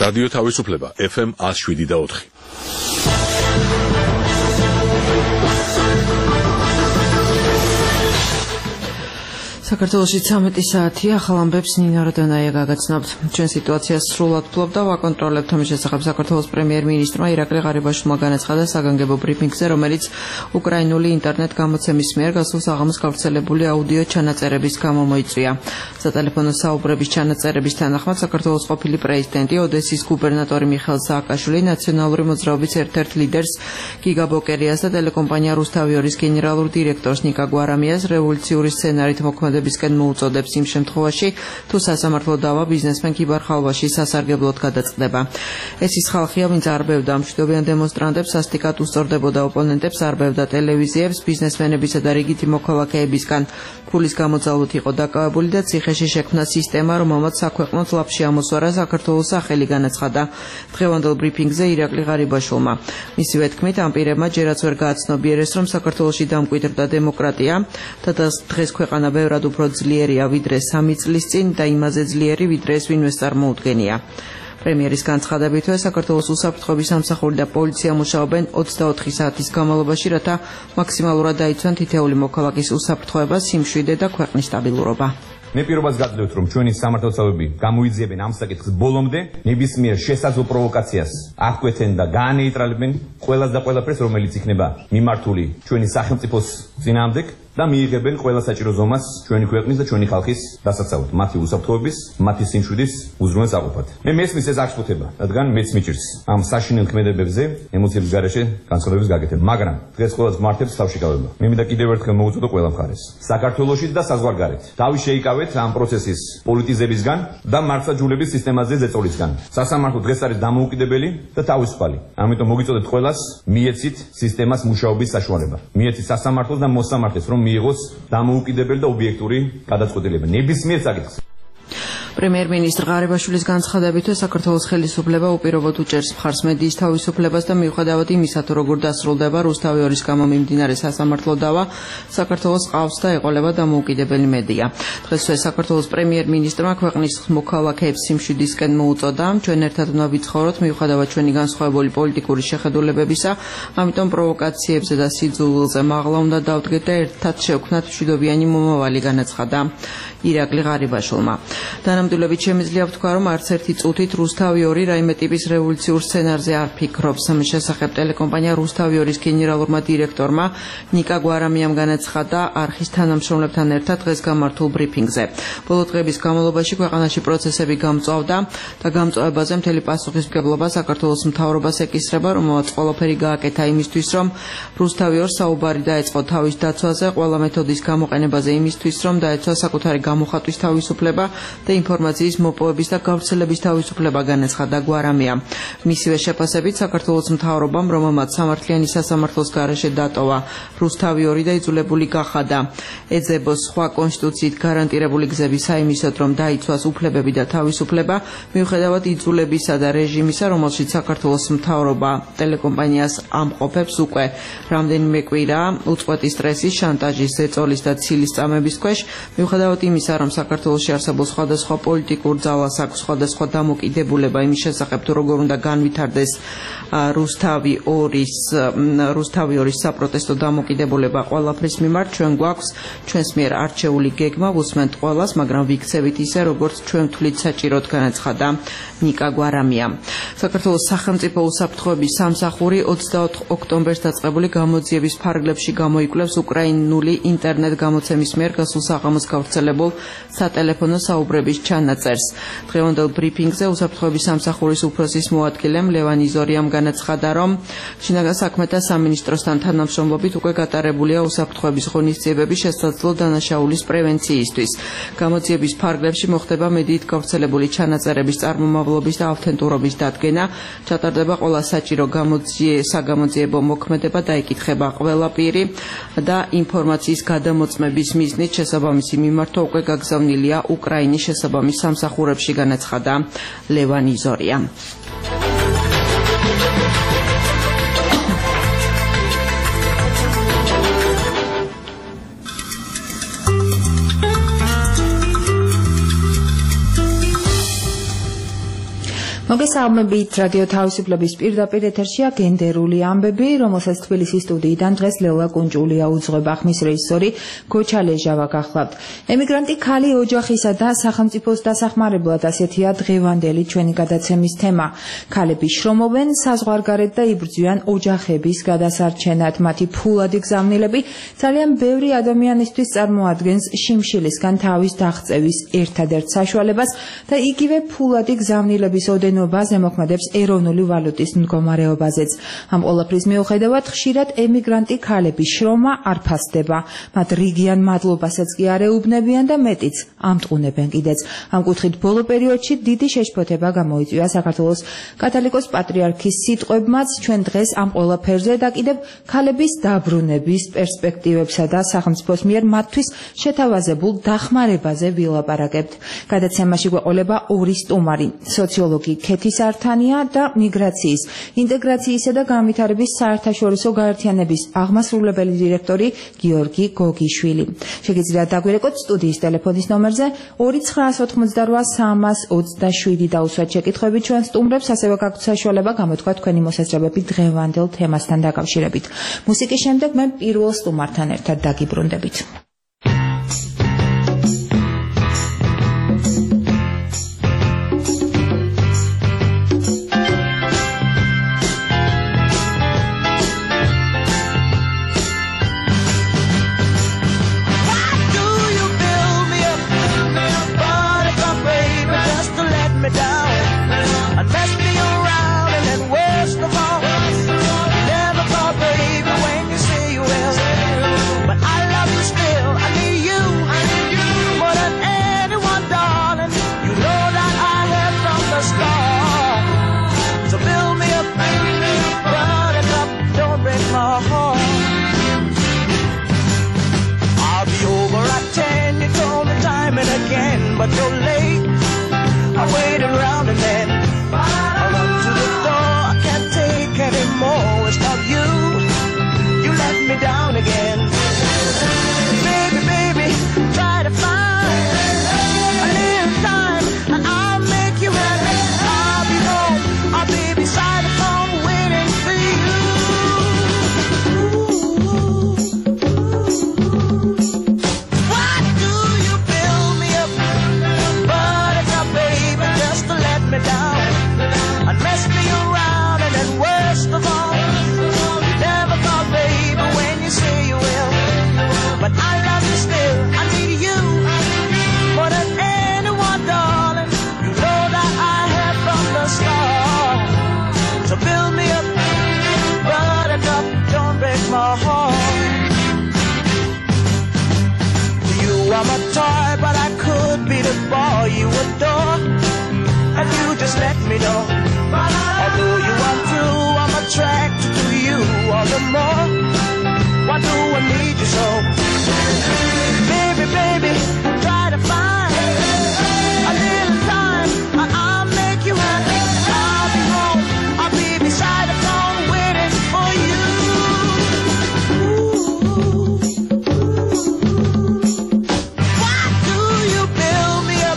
რადიო თავისუფლება FM 107.4. საქართველოში 13 საათია, ახალ ამბებს ნინო როდონაია გაგაცნობთ. ჩვენ სიტუაციას სრულად ფლობ და ვაკონტროლებთ. ამის შესახებ საქართველოს პრემიერ-მინისტრმა ირაკლი ღარიბაშვილმა განაცხადა საგანგებო ბრიფინგზე, რომელიც უკრაინული ინტერნეტ გამოცემის მიერ გასულ საღამოს გავრცელებული აუდიო ჩანაწერების გამო მოიწვია. სატელეფონო საუბრების ჩანაწერების თანახმად საქართველოს ყოფილი პრეზიდენტი, ოდესის გუბერნატორი მიხეილ სააკაშვილი, ნაციონალური მოძრაობის ერთ-ერთ ლიდერს გიგა ბოკერიას და ტელეკომპანია რუსთავიორის გენერალურ დირექტორს ნიკა გვარამიას რევოლუციური სცენარით მოქმედებისკენ მოუწოდებს იმ შემთხვევაში, თუ სასამართლო დავა ბიზნესმენ კიბარ ხალვაში სასარგებლოდ გადაწყდება. ეს ის ხალხია, ვინც არბევდა მშვიდობიან დემონსტრანტებს, სასტიკად უსწორდებოდა ოპონენტებს, არბევდა ტელევიზიებს, ბიზნესმენებისა და რიგითი მოქალაქეებისგან ფულის გამოძალვით იყო დაკავებული და ციხეში შექმნა სისტემა, რომელმაც საქვეყნოდ ლაფში ამოსვარა საქართველოს სახელი, განაცხადა დღევანდელ ბრიფინგზე ირაკლი ღარიბაშვილმა. მისივე თქმით, ამ პირებმა ჯერაც ვერ გააცნობიერეს, რომ საქართველოში დამკვიდრდა დემოკრატია და დღეს ქვეყანა ბევრად უფრო ძლიერია ვიდრე 3 წლის წინ და იმაზე ძლიერი ვიდრე ეს ვინმეს წარმოუდგენია. პრემიერის განცხადებითვე საქართველოს უსაფრთხოების სამსახური და პოლიცია მუშაობენ 24 საათის განმავლობაში, რათა მაქსიმალურად დაიცვან თითეული მოქალაქის უსაფრთხოება, სიმშვიდე და ქვეყნის სტაბილურობა. მე პირობას გაძლევთ, რომ ჩვენი სამართალდამცავები გამოიძიებენ ამ საკითხის ბოლომდე, ნებისმიერ შესაძლო პროვოკაციას აღკვეთენ და გაანეიტრალებენ ყველას და ყველაფერს, რომელიც იქნება მიმართული ჩვენი სახელმწიფოს წინააღმდეგ და მიიღებენ ყველა საჭირო ზომას ჩვენი ქვეყნის და ჩვენი ხალხის დასაცავად, მათი უსაფრთხოების, მათი სიმშვიდის უზრუნველს აყოფად. მე მესმის ეს არ შეხუთება, რადგან მეც მიჭირს ამ საშინელ ქმედებებზე ემოციების გარეშე განსხვავების გაკეთება, მაგრამ დღეს ყველას მართებს თავშეკავება. მე მინდა კიდევ ერთხელ მოვუწოდო ყველა მხარეს. საქართველოში და საზღვარგარეთ თავი შეიკავეთ ამ პროცესის პოლიტიზებისგან და მართლმსაჯულების სისტემაზე ზეწოლისგან. სასამართლო დღეს არის დამოუკიდებელი და თავისუფალი. ამიტომ მოგიწოდეთ ყველას მიეცით სისტემას მუშაობის საშუალება. მიეცით სასამართლოს და მოსამართლეს, რომ მიიღოს დამოუკიდებელი და ობიექტური გადაწყვეტილება ნებისმიერ საკითხზე. პრემიერ-მინისტრ ღარიბაშვილის განცხადებითვე საქართველოს ხელისუფლება უპირობოდ უჭერს მხარს მედიის თავისუფლებას და მიუხედავად იმისა, თუ როგორ დასრულდება რუსთავიორის გამო მიმდინარე სასამართლო დავა, საქართველოს ყავს და ეყოლება დამოუკიდებელი მედია. დღესვე საქართველოს პრემიერ-მინისტრმა ქვეყნის მოქალაქეებს სიმშვიდისკენ მოუწოდა, ჩვენ ერთად უნდა ვიცხოვროთ, მიუხედავად ჩვენი განსხვავებული პოლიტიკური შეხედულებებისა, ამიტომ პროვოკაციებზე და სიძულვილზე მაღლა უნდა დავდგეთ და ერთად შევქმნათ მშვიდობიანი მომავალი, განაცხადა ირაკლი ღარიბაშვილმა. დანამდვილებით შემიძლია ვთქვა, რომ არც ერთი წუთით რუსთავიორი რაიმე ტიპის რევოლუციურ სცენარზე არ ფიქრობს. ამის შესახებ ტელეკომპანია რუსთავიორის გენერალურმა დირექტორმა ნიკა გვარამიამ განაცხადა არხის თანამშრომლებთან ერთად დღეს გამართულ ბრიფინგზე. ბოლო დღეების განმავლობაში ქვეყანაში პროცესები გამწვავდა და გამწვავებაზე მთელი პასუხისმგებლობა საქართველოს მთავრობას ეკისრება, რომელმაც ყველაფერი გააკეთა იმისთვის, რომ რუსთავიორს საუბარი დაეწყო თავის დაცვაზე, ყველა მეთოდის გამოყენებაზე იმისთვის, რომ დაეცვა საკუთარი გამოხატვის თავისუფლება და ინფორმაციის მოპოვების და გავრცელების თავისუფლება, განაცხადა გვარამია. მისივე შეფასებით საქართველოს მთავრობამ, რომელმაც სამართლიანი სასამართლოს გარეშე დატოვა რუსთავიორი და იძულებული გახადა ეძებოს სხვა კონსტიტუციით გარანტირებული გზები საიმისოდ, რომ დაიცვას უფლებები და თავისუფლება, მიუხედავად იძულებისა და რეჟიმისა, რომელშიც საქართველოს მთავრობა ტელეკომპანიას ამყოფებს უკვე რამდენიმე კვირა უწყვეტი სტრესის, შანტაჟის, ზეწოლის და ცილის წამების ქვეშ, მიუხედავად იმისა, რომ საქართველოში არსებობს სხვადასხვა პოლიტიკურ ძალას აქვს სხვადასხვა დამოკიდებულება იმის შესახებ, თუ როგორ უნდა განვითარდეს რუსთავიორის საპროტესტო დამოკიდებულება ყველაფრის მიმართ, ჩვენ გვაქვს ჩვენს მიერ არჩეული გეგმა, ვუსმენთ ყველას, მაგრამ ვიქცევით ისე, როგორც ჩვენ ვთვლით საჭიროდ, განაცხადა ნიკა გვარამია. საქართველოს სახელმწიფო უსაფრთხოების სამსახური 24 ოქტომბერს დაწყებული გამოძიების ფარგლებში გამოიკვლევს უკრაინული ინტერნეტ გამოცემის მიერ გასულ საღამოს გავრცელებულ სატელეფონო საუბრების ჩანაწერს. დღევანდელ ბრიფინგზე უსაფრთხოების სამსახურის უფროსის მოადგილემ ლევან იზორიამ განაცხადა, რომ შინაგან საქმეთა სამინისტროსთან თანამშრომლობით უკვე გატარებულია უსაფრთხოების ღონისძიებები შესაძლო დანაშაულის პრევენციისთვის. გამოძიების ფარგლებში მოხდება მედიით გავრცელებული ჩანაწერების წარმომავლობის და ავთენტურობის დადგენა, ჩატარდება ყველა საჭირო საგამოძიებო მოქმედება, დაიკითხება ყველა პირი და ინფორმაციის გადამოწმების მიზნით შესაბამისი მიმართვა უკვე გაგზავნილია უკრაინის შესაბამის სამსახურებში, განაცხადა ლევან იზორია. მოგესალმებით რადიო თავისუფლების პირდაპირ ეთერშია გენდერული ამბები, რომელსაც თბილისის სტუდიიდან დღეს ლელა კუნჭულია უძღვება, ხმის რეჟისორი გოჩა ლეჟავა გახლავთ. ემიგრანტი ქალი ოჯახისა და სახელმწიფოს დასახმარებლად ასეთია დღევანდელი ჩვენი გადაცემის თემა. ქალები შრომობენ საზღვარგარეთ და იბრძვიან ოჯახების გადასარჩენად. მათი ფულადი გზავნილები ძალიან ბევრი ადამიანისთვის წარმოადგენს შიმშილისგან თავის დაღწევის ერთადერთ საშუალებას და იგივე ფულადი გზავნილების ოდენობაზე მოქმედებს ეროვნული ვალუტის მდგომარეობაზეც. ამ ყველაფრის მიუხედავად ხშირად ემიგრანტი ქალების შრომა არ ფასდება. მათ რიგიან მადლობასაც კი არ ეუბნებიან და მეტიც ამტყუნებენ კიდეც. ამ კუთხით ბოლო პერიოდში დიდი შეშფოთება გამოიწვია საქართველოს კათოლიკოს პატრიარქის სიტყვებმაც. ჩვენ დღეს ამ ყველაფერზე და კიდევ ქალების დაბრუნების პერსპექტივებსა და სახელმწიფოს მიერ მათთვის შეთავაზებულ დახმარებაზე ვილაპარაკებთ. გადაცემაში გვეყოლება ორი სტუმარი, სოციოლოგი ქეთი სართანია და მიგრაციის, ინტეგრაციისა და განვითარების საერთაშორისო გაერთიანების აღმასრულებელი დირექტორი გიორგი გოგიშვილი. შეგიძლიათ დაგვირეკოთ სტუდიის ტელეფონის ნომერზე 2988327 დაუსვათ შეკითხვები ჩვენ სტუმრებს, ასევე გაქვთ საშუალება გამოთქვა თქვენი მოსაზრებები დღევანდელ თემასთან დაკავშირებით. მუსიკის შემდეგ მე პირველ სტუმართან ერთად დაგიბრუნდებით. But you're late. I waited around and then I run to the door. I can't take anymore. It's not you. You let me down again. Baby, baby, try to find a little time and I'll make you happy. I'll be home. I'll be beside the phone waiting for you. Down and mess me around, and then worst of all, you never thought, baby, when you say you will, but I love you still. I need you more than anyone, darling. You know that I have from the start. So build me up, buttercup, don't break my heart. You are my toy, but I could be the boy you adore. And you just let me know. Although you are true, I'm attracted to you all the more. Why do I need you so? Baby, baby, try to find a little time and I'll make you happy. I'll be home, I'll be beside the phone waiting for you. Why do you build me up?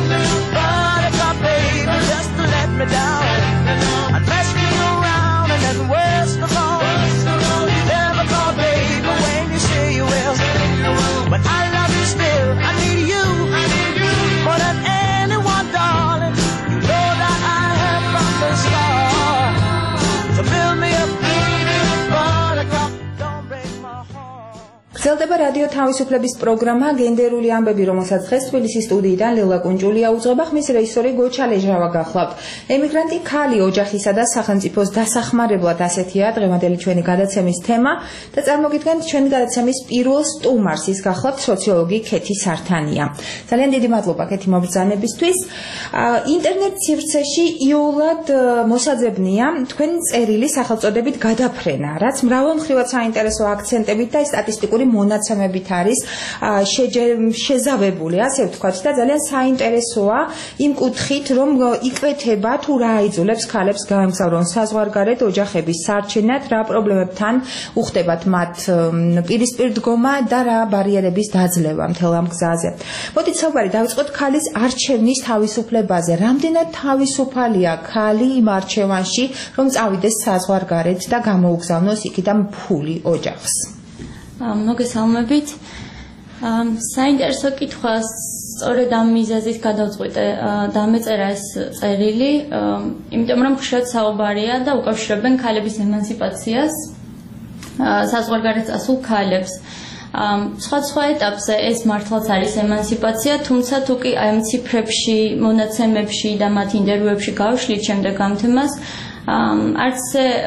Down and mess me around, and then worst of all, you never thought, baby, when you say you will, but I love you still. I need you more than anyone, darling. You know that I have from the start. So build me up, buttercup, don't break my heart. გრძელდება რადიო თავისუფლების პროგრამა გენდერული ამბები, რომელსაც დღეს თბილისის სტუდიიდან ლელა კუნჭულია უძღვება, ხმის რეჟისორი გოჩა ლეჟავა გახლავთ. ემიგრანტი ქალი ოჯახისა და სახელმწიფოს დასახმარებლად ასეთია დღევანდელი ჩვენი გადაცემის თემა და წარმოგიდგენთ ჩვენი გადაცემის პირველ სტუმარს, ის გახლავთ სოციოლოგი ქეთი სართანია. ძალიან დიდი მადლობა ქეთი მობრძანებისთვის. ინტერნეტ სივრცეში იოლად მოსაძებნია თქვენი წერილი სახელწოდებით გადაფრენა, რაც მრავალმხრივად საინტერესო აქცენტებით და სტატისტიკური მონაცემებით არის შეზავებული, ასე ვთქვათ, და ძალიან საინტერესოა იმ კუთხით, რომ იკვეთება თუ რა აიძულებს ქალებს გაემგზავრონ საზღვარგარეთ ოჯახების სარჩენად, რა პრობლემებთან უხდებათ მათ პირისპირ დგომა და რა ბარიერების დაძლევა მთელ ამ გზაზე. მოდით საუბარი დავიწყოთ ქალის არჩევნის თავისუფლებაზე. რამდენად თავისუფალია ქალი იმ არჩევანში, რომ წავიდეს საზღვარგარეთ და გამოუგზავნოს იქიდან ფული ოჯახს? მოგესალმებით. საინტერესო კითხვა, სწორედ ამ მიზეზით გადავწყვიტე დამეწერა ეს წერილი, იმიტომ რომ ხშირად საუბარია და უკავშირებენ ქალების ემანციპაციას, საზღვარგარეთ წასულ ქალებს. სხვა ეტაპზე ეს მართლაც არის ემანციპაცია, თუმცა თუ კი აი ამ ციფრებში, მონაცემებში და მათ ინტერვიუებში გავშლით შემდეგ ამ თემას, არც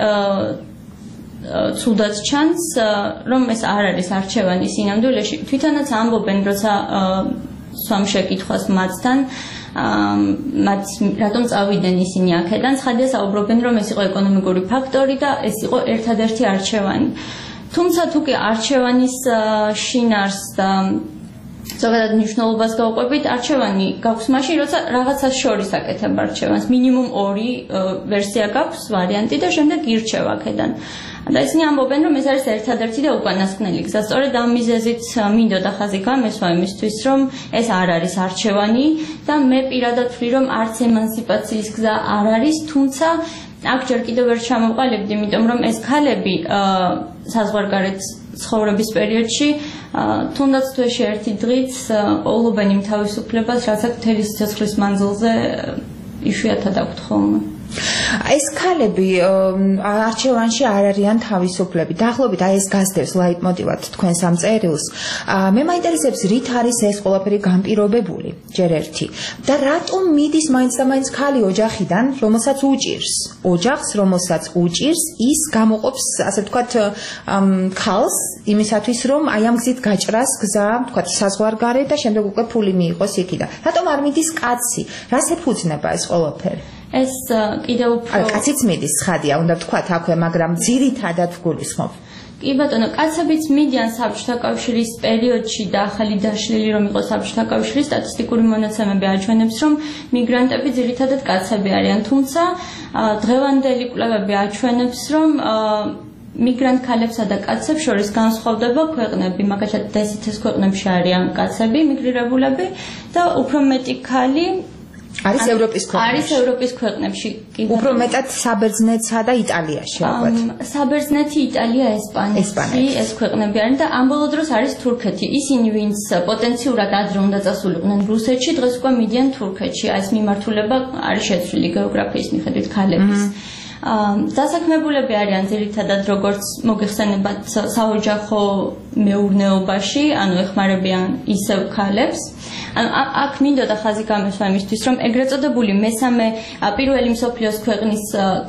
ცუდად ჩანს, რომ ეს არ არის არჩევანი სინამდვილეში. თვითონაც ამბობენ, როცა სვამ შეკითხვას მათთან, მათ რატომ წავიდნენ ისინი აქედან, ცხადია საუბრობენ, რომ ეს იყო ეკონომიკური ფაქტორი და ეს იყო ერთადერთი არჩევანი. თუმცა თუ კი არჩევანის შინარს და ზოგადად მნიშვნელობას გავყვებით, არჩევანი გაქვს მაშინ, როცა რაღაცას შორის აკეთებ არჩევანს. მინიმუმ 2 ვერსია გაქვს, ვარიანტი და შემდეგ ირჩევ აქედან. და ისინი ამბობენ, რომ ეს არის ერთადერთი და უკანასკნელი გზა. სწორედ ამ მიზეზით მინდოდა ხაზი გამესვა იმისთვის, რომ ეს არ არის არჩევანი და მე პირადად ვთვლი, რომ არც ემანციპაციის გზა არ არის, თუმცა აქ ჯერ კიდევ ვერ ჩამოვყალიბდი, იმიტომ რომ ეს ქალები საზღვარგარეთ ცხოვრების პერიოდში თუნდაც თვეში ერთი დღით პოულობენ იმ თავისუფლებას, რაც აქ მთელი სიცოცხლის მანძილზე იშვიათად აქვთ ხოლმე. ეს ქალები არჩევანში არ არიან თავისუფლები. დაახლოებით აი ეს გასდევს ლაიტმოტივად თქვენს ამ წერილს. მე მაინტერესებს, რით არის ეს ყველაფერი განპირობებული, ჯერ ერთი. და რატომ მიდის მაინც და მაინც ქალი ოჯახიდან, რომელსაც უჭირს. ოჯახს, რომელსაც უჭირს, ის გამოყოფს, ასე ვთქვათ, ქალს იმისათვის, რომ აი ამ გზით გაჭრას გზა, ვთქვათ, საზღვარგარეთ და შემდეგ უკვე ფული მიიღოს იქიდან. რატომ არ მიდის კაცი? რას ეფუძნება ეს ყველაფერი? ეს კიდევ უფრო კაციც მიდის, ცხადია, უნდა ვთქვათ აქვე, მაგრამ ძირითადად ვგულისხმობ. კი ბატონო, კაცებიც მიდიან საბჭოთა კავშირის პერიოდში და ახალი დაშლილი რომ იყო საბჭოთა კავშირის სტატისტიკური მონაცემები აჩვენებს, რომ მიგრანტები ძირითადად კაცები არიან, თუმცა დღევანდელი კვლევები აჩვენებს, რომ მიგრანტ ქალებსა და კაცებს შორის განსხვავდება ქვეყნები, მაგალითად DST-ის ქვეყნებში არიან კაცები, მიგრირებულები და უფრო მეტი ქალი არის ევროპის ქვეყნებში. არის ევროპის ქვეყნებში. უფრო მეტად საბერძნეთსა და იტალიაში, ალბათ. საბერძნეთი, იტალია, ესპანეთი, ეს ქვეყნები არიან და ამ ბოლო დროს არის თურქეთი. ისინი, ვინც პოტენციურად ადრე უნდა წასულიყვნენ რუსეთში, დღეს უკვე მიდიან თურქეთში. ეს მიმართულება არის შეცვლილი გეოგრაფიის მიხედვით ქალების. დასაქმებულები არიან ძირითადად როგორც მოგეხსენებათ საოჯახო მეურნეობაში, ანუ ეხმარებიან ისევ ქალებს. აქ მინდოდა ხაზი გამესვა იმისთვის, რომ ეგრეთ წოდებული მესამე პირველი მსოფლიოს ქვეყნის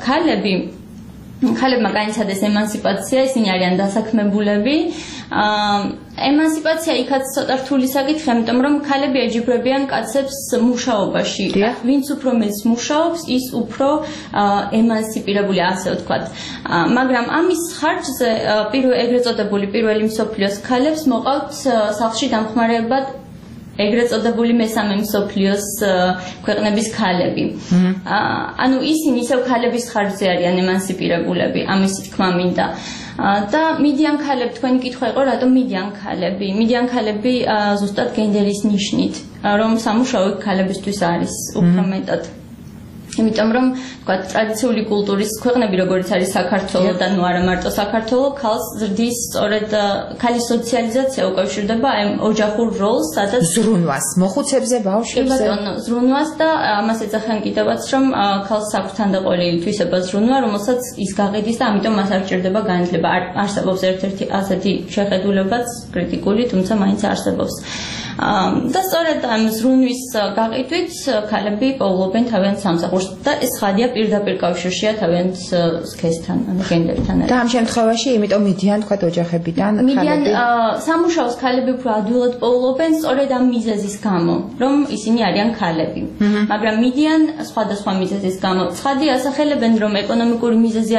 ქალებმა განიცადეს ემანციპაცია, ისინი არიან დასაქმებულები. ემანციპაცია იქაც ცოტა რთული საკითხია, იმიტომ რომ ქალები ეჯიბრებიან კაცებს მუშაობაში. ვინც უფრო მეც მუშაობს, ის უფრო ემანციპირებულია, ასე ვთქვათ. მაგრამ ამის ხარჯზე ეგრეთ წოდებული პირველი მსოფლიოს ქალებს მოყავთ სახლში დამხმარეებად ეგრეთ წოდებული მესამე მსოფლიოს ქვეყნების ქალები. ანუ ისინი ისევ ქალების ხარჯზე არიან ემანციპირებულები, ამისი თქმა მინდა. და მიდიან ქალები, თქვენი კითხვა იყო, რატომ მიდიან ქალები? მიდიან ქალები ზუსტად გენდერის ნიშნით, რომ სამუშაო ქალებისთვის არის უფრო მეტად. იმიტომ რომ თქვათ ტრადიციული კულტურის ქვეყნები, როგორც არის საქართველო და ნუ არა მარტო საქართველო, ქალს ზრდის სწორედ ქალის სოციალიზაცია უკავშირდება აი ოჯახურ როლს, სადაც ზრუნვას, მოხუცებზე, ბავშვებზე. ზრუნვას და ამას ეძახიან კიდევაც, რომ ქალს აქვს თანდაყოლილი თვისება ზრუნვა, რომელსაც ის გაყიდის და ამიტომ მას არ სჭირდება განათლება. არსებობს ერთ-ერთი ასეთი შეხედულებაც კრიტიკული, თუმცა მაინც არსებობს. და სწორედ ამ ზრუნვის გაყიდვით ქალები პოულობენ თავიანთ სამსახურს და ეს ხადია პირდაპირ კავშირშია თავიანთ სქესთან, ანუ გენდერთან. და ამ შემთხვევაში, იმიტომ მიდიან თქვა ოჯახებიდან ქალები. მიდიან სამუშაოს ქალები უფრო ადვილად პოულობენ სწორედ ამ მიზეზის გამო, რომ ისინი არიან ქალები. მაგრამ მიდიან სხვადასხვა მიზეზის გამო. ცხადია ასახელებენ, რომ ეკონომიკური მიზეზი არის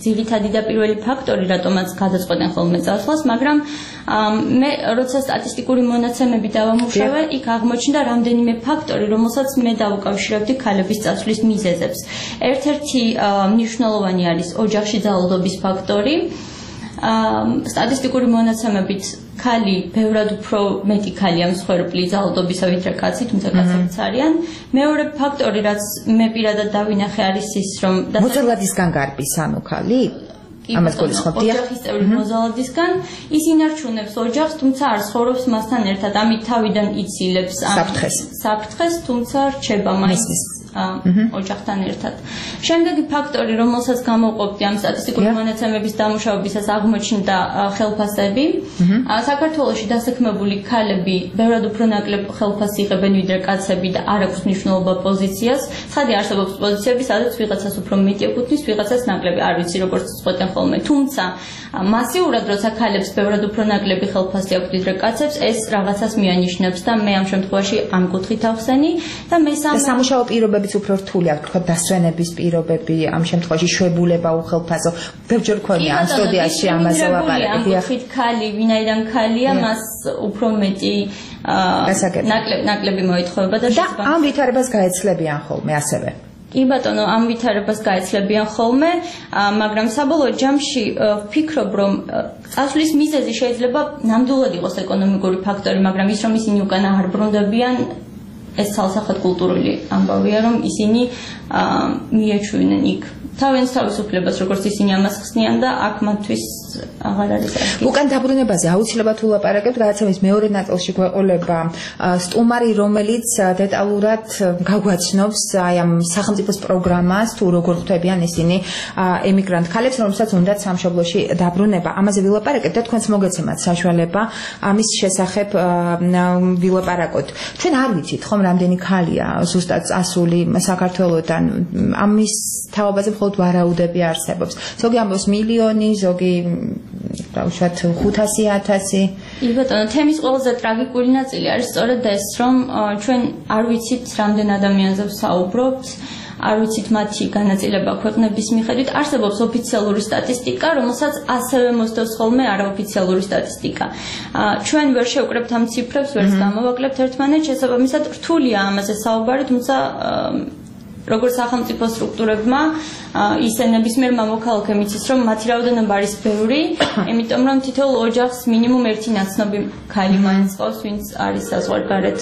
ძირითადი და პირველი ფაქტორი, რატომაც გადაწყვეტენ ხოლმე წასვლას, მაგრამ მე როცა სტატისტიკური მონაცემები დავამუშავე, იქ აღმოჩნდა რამდენიმე ფაქტორი, რომელსაც მე დავუკავშირებდი ქალების წასვლის მიზეზებს. ერთ-ერთი მნიშვნელოვანი არის ოჯახში ძალადობის ფაქტორი. სტატისტიკური მონაცემებით ქალი ბევრად უფრო მეტი ქალია მსხვერპლი ძალადობისა ვიდრე კაცი, თუმცა კაცებიც არიან. მეორე ფაქტორი, რაც მე პირადად დავინახე, არის ის, რომ მოძალადისგან გარბის ანუ ქალი? ამას გულისხმობდია? ოჯახის წევრი მოძალადისგან ის ინარჩუნებს ოჯახს, თუმცა არ ცხოვრობს მასთან ერთად, ამით თავიდან იცილებს საფრთხეს, თუმცა რჩება მაინც ოჯახთან ერთად. შემდეგი ფაქტორი, რომელსაც გამოვყოფდი ამ სტატისტიკური მონაცემების დამუშავებისას, აღმოჩნდა ხელფასები. საქართველოში დასაქმებული ქალები ბევრად უფრო ნაკლებ ხელფასს იღებენ ვიდრე კაცები და არ აქვს მნიშვნელობა პოზიციას. ცხადი არსებობს პოზიციები, სადაც ვიღაცას უფრო მეტი ეკუთვნის, ვიღაცას ნაკლები, არ ვიცი როგორც წყვეტენ ხოლმე. თუმცა მასიურად როცა ქალებს ბევრად უფრო ნაკლები ხელფასი აქვს ვიდრე კაცებს, ეს რაღაცას მიანიშნებს და მე ამ შემთხვევაში ამ კუთხით ავხსენი და მესამე სამუშაო პირობებიც უფრო რთული აქვს, თქვა დასვენების პირობები, ამ შემთხვევაში შვებულება უხელფასო. ბევრჯერ ქონია ამ სტუდიაში ამაზე ლაპარაკი. ამ კუთხით ქალი, ვინაიდან ქალია, მას უფრო მეტი ნაკლები მოითხოვება და ამ ვითარებას გაეცლებიან ხოლმე ასევე. კი ბატონო, ამ ვითარებას გაეცლებიან ხოლმე, მაგრამ საბოლოო ჯამში ვფიქრობ, რომ წასვლის მიზეზი შეიძლება ნამდვილად იყოს ეკონომიკური ფაქტორი, მაგრამ ის რომ ისინი უკან არ ბრუნდებიან, ეს ცალსახად კულტურული ამბავია, რომ ისინი მიეჩვენენ იქ თავიანთ თავისუფლებას, როგორც ისინი ამას ხსნიან და აქ მათთვის აღარ არის ადგილი. უკან დაბრუნებაზე აუცილებლად ვლაპარაკებთ, გადაცემის მეორე ნაწილში გვეყოლება სტუმარი, რომელიც დეტალურად გაგვაცნობს აი ამ სახელმწიფოს პროგრამას, თუ როგორ ხვდებიან ისინი ემიგრანტ ქალებს, რომელსაც უნდათ სამშობლოში დაბრუნება. ამაზე ვილაპარაკებთ და თქვენც მოგეცემათ საშუალება ამის შესახებ ვილაპარაკოთ. ჩვენ არ ვიცით ხომ რამდენი ქალია ზუსტად წასული საქართველოდან, ამის თაობაზე მხოლოდ ვარაუდები არსებობს. ზოგი ამბობს მილიონი, ზოგი დავუშვათ 500,000. კი ბატონო, თემის ყველაზე ტრაგიკული ნაწილი არის სწორედ ეს, რომ ჩვენ არ ვიცით რამდენ ადამიანზე ვსაუბრობთ, არ ვიცით მათი განაწილება ქვეყნების მიხედვით. არსებობს ოფიციალური სტატისტიკა, რომელსაც ასევე მოსდევს ხოლმე არაოფიციალური სტატისტიკა. ჩვენ ვერ შევკრებთ ამ ციფრებს, ვერც გამოვაკლებთ ერთმანეთს, შესაბამისად რთულია ამაზე საუბარი, თუმცა როგორც სახელმწიფო სტრუქტურებმა ისე ნებისმიერ მამოქალაქემ იცის, რომ მათი რაოდენობა არის ბევრი, იმიტომ რომ თითოეულ ოჯახს მინიმუმ ერთი ნაცნობი ქალი მაინც ყავს, ვინც არის საზღვარგარეთ.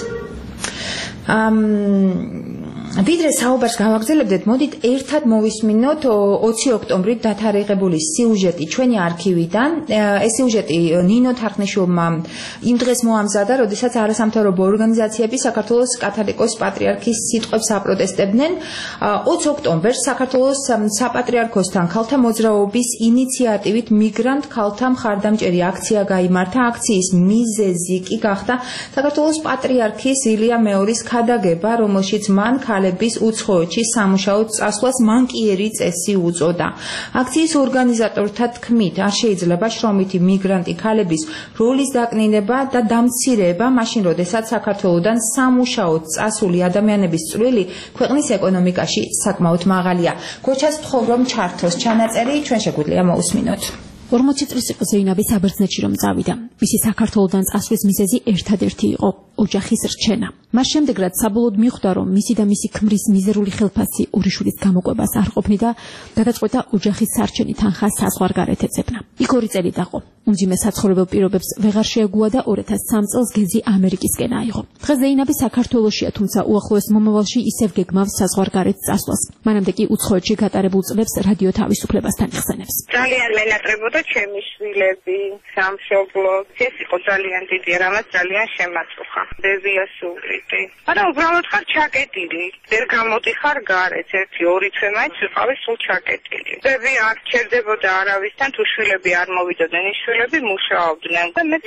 ვიდრე საუბარს გავაგრძელებდეთ, მოდით ერთად მოვისმინოთ 20 ოქტომბრით დათარიღებული სიუჟეტი ჩვენი არქივიდან. ეს სიუჟეტი ნინო თარხნიშვილმა იმ დღეს მოამზადა, როდესაც არასამთავრობო ორგანიზაციები საქართველოს კათოლიკოს პატრიარქის სიტყვებს აპროტესტებდნენ. 20 ოქტომბერს საქართველოს საპატრიარქოსთან ქალთა მოძრაობის ინიციატივით მიგრანტ ქალთა მხარდამჭერი აქცია გაიმართა. აქციის მიზეზი კი გახდა საქართველოს პატრიარქის ილია მეორის ქადაგება, რომელშიც მან ქალების უცხოეთში სამუშაოდ წასვლას მანკიერი წესი უწოდა. აქციის ორგანიზატორთა თქმით, არ შეიძლება შრომითი მიგრანტი ქალების როლის დაკნინება და დამცირება მაშინ, როდესაც საქართველოდან სამუშაოდ წასული ადამიანების წვლილი ქვეყნის ეკონომიკაში საკმაოდ მაღალია. გოჩას ვთხოვ, რომ ჩართოს ჩანაწერი, ჩვენ შეგვიძლია მოусმინოთ. 40 წლის იყო ზეინაბი საბერძნეთში რომ წავიდა. მისი საქართველოდან წასვლის მიზეზი ერთადერთი იყო ოჯახის რჩენა. მას შემდეგ რაც საბოლოოდ მიხვდა, რომ მისი და მისი ქმრის მიზერული ხელფასი ორი შვილის გამოყვებას არ ყოფნიდა, გადაწყვეტა ოჯახის სარჩენი თანხა საზღვარგარეთ ეძებნა. იქ 2 წელი დაყო. უმძიმე საცხოვრებელ პირობებს ვეღარ შეეგუა და 2003 წელს გეზი ამერიკისკენ აიღო. დღეს ზეინაბი საქართველოშია, თუმცა უახლოეს მომავალში ისევ გეგმავს საზღვარგარეთ წასვლას. მანამდე კი უცხოეთში გატარებულ წლებს რადიო თავისუფლებასთან იხსენებს. ძალიან მენატრებოდა ჩემი შვილები, სამშობლო. ეს იყო ძალიან დიდი, რამაც ძალიან შემაწუხა. დევიას უვლიტი. არა, უბრალოდ ხარ ჩაკეტილი. ვერ გამოდიხარ გარეთ, 1-2 თვე მაინც ვიყავი სულ ჩაკეტილი. დევი არ ჩერდებოდა არავისთან, თუ შვილები არ მოვიდოდნენ, ის შვილები მუშაობდნენ. და მე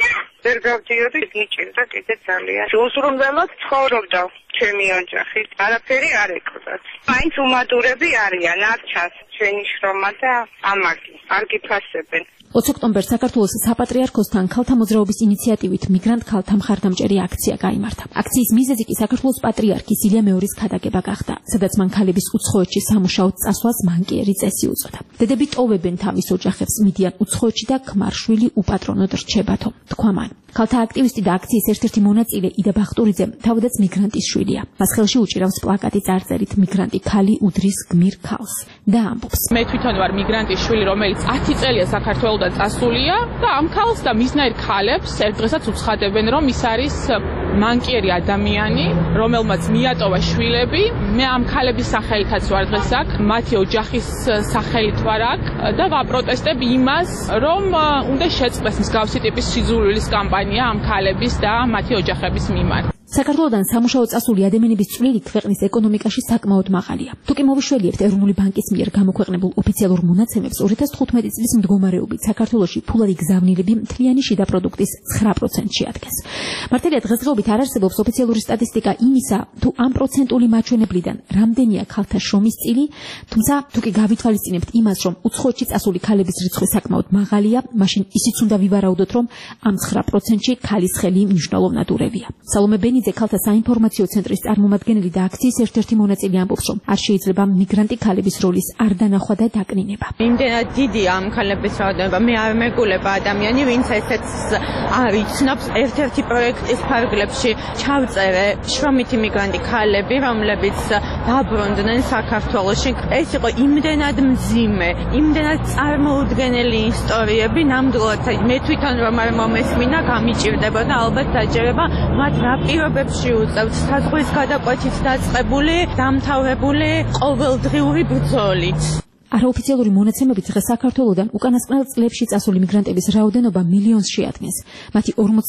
ვერ გავდიოდი, მიჭირდა კიდე ძალიან. უზრუნველად ცხოვრობდა ჩემი ოჯახი. არაფერი არ ეკვრათ. მაინც უმადურები არიან, არ ჩანს ჩვენი შრომა და ამაგი. არ გიფასებენ. 20 ოქტომბერს საქართველოს საპატრიარქოსთან ქალთა მოძრაობის ინიციატივით მიგრანტ ქალთა მხარდამჭერი აქცია გაიმართა. აქციის მიზეზი კი საქართველოს პატრიარქის ილია მეორის ქადაგება გახდა, სადაც მან ქალების უცხოეთში სამუშაოდ წასვლას მანკიერი წესი უწოდა. დედები ტოვებენ თავის ოჯახებს, მიდიან უცხოეთში და ქმარშვილი უპატრონოდ რჩებათო, თქვა მან. ქალთა აქტივისტი და აქციის ერთ-ერთი მონაწილე იდა ბახტურიძე თავადაც მიგრანტის შვილია. მას ხელში უჭირავს პლაკატი წარწერით მიგრანტი ქალი უდრის გმირ ქალს და ამბობს: მე თვითონ ვარ მიგრანტის შვილი, რომელიც 10 წელია საქართველოსთან წასულია და ამ ქალს და მისნაირ ქალებს ერთ დღესაც უცხადებენ, რომ ის არის მანკიერი ადამიანი, რომელმაც მიატოვა შვილები. მე ამ ქალების სახელითაც ვარ დღეს აქ, მათი ოჯახის სახელით ვარ აქ და ვაპროტესტებ იმას, რომ უნდა შეწყდეს მსგავსი ტიპის სიძულვილის კამპანია ამ ქალების და მათი ოჯახების მიმართ. საქართველოდან სამუშაოდ წასული ადამიანების წვლილი ქვეყნის ეკონომიკაში საკმაოდ მაღალია. თუ კი მოვიშველიებთ ეროვნული ბანკის მიერ გამოქვეყნებულ ოფიციალურ მონაცემებს, 2015 წლის მდგომარეობით საქართველოში ფულადი გზავნილები მთლიანი შიდა პროდუქტის 9%-ში ადგეს. მართალია დღესდღეობით არ არსებობს ოფიციალური სტატისტიკა იმისა, თუ ამ პროცენტული მაჩვენებლიდან რამდენია ქალთა შრომის წილი, თუმცა თუ კი გავითვალისწინებთ იმას, რომ უცხოეთში წასული ქალების რიცხვი საკმაოდ მაღალია, მაშინ ისიც უნდა ვივარაუდოთ, რომ ამ 9%-ში ქალის ხელი მნიშვნელოვნად ურევია. სალომე ბენიძე ქალთა საინფორმაციო ცენტრის წარმომადგენელი და აქციის ერთ-ერთი მონაწილე ამბობს, რომ არ შეიძლება მიგრანტი ქალების როლის არ დანახვა და დაკნინება. იმდენად დიდია ამ ქალების რაოდენობა, მე არ მეგულება ადამიანი, ვინც ესეც არ იცნობს. ერთ-ერთი პროექტის ფარგლებში ჩავწერე შრომითი მიგრანტი ქალები, რომლებიც დაბრუნდნენ საქართველოში. ეს იყო იმდენად მძიმე, იმდენად წარმოუდგენელი ისტორიები, ნამდვილად მე თვითონ რომ არ მომესმინა, გამიჭირდება და ალბათ დაჯერება მათ რა პირობებში უწევთ საზღვრის გადაკვეთით დაწყებული, დამთავრებული ყოველდღიური ბრძოლით. არაოფიციალური მონაცემებით დღეს საქართველოდან უკანასკნელ წლებში წასული მიგრანტების რაოდენობა მილიონს შეადგენს. მათი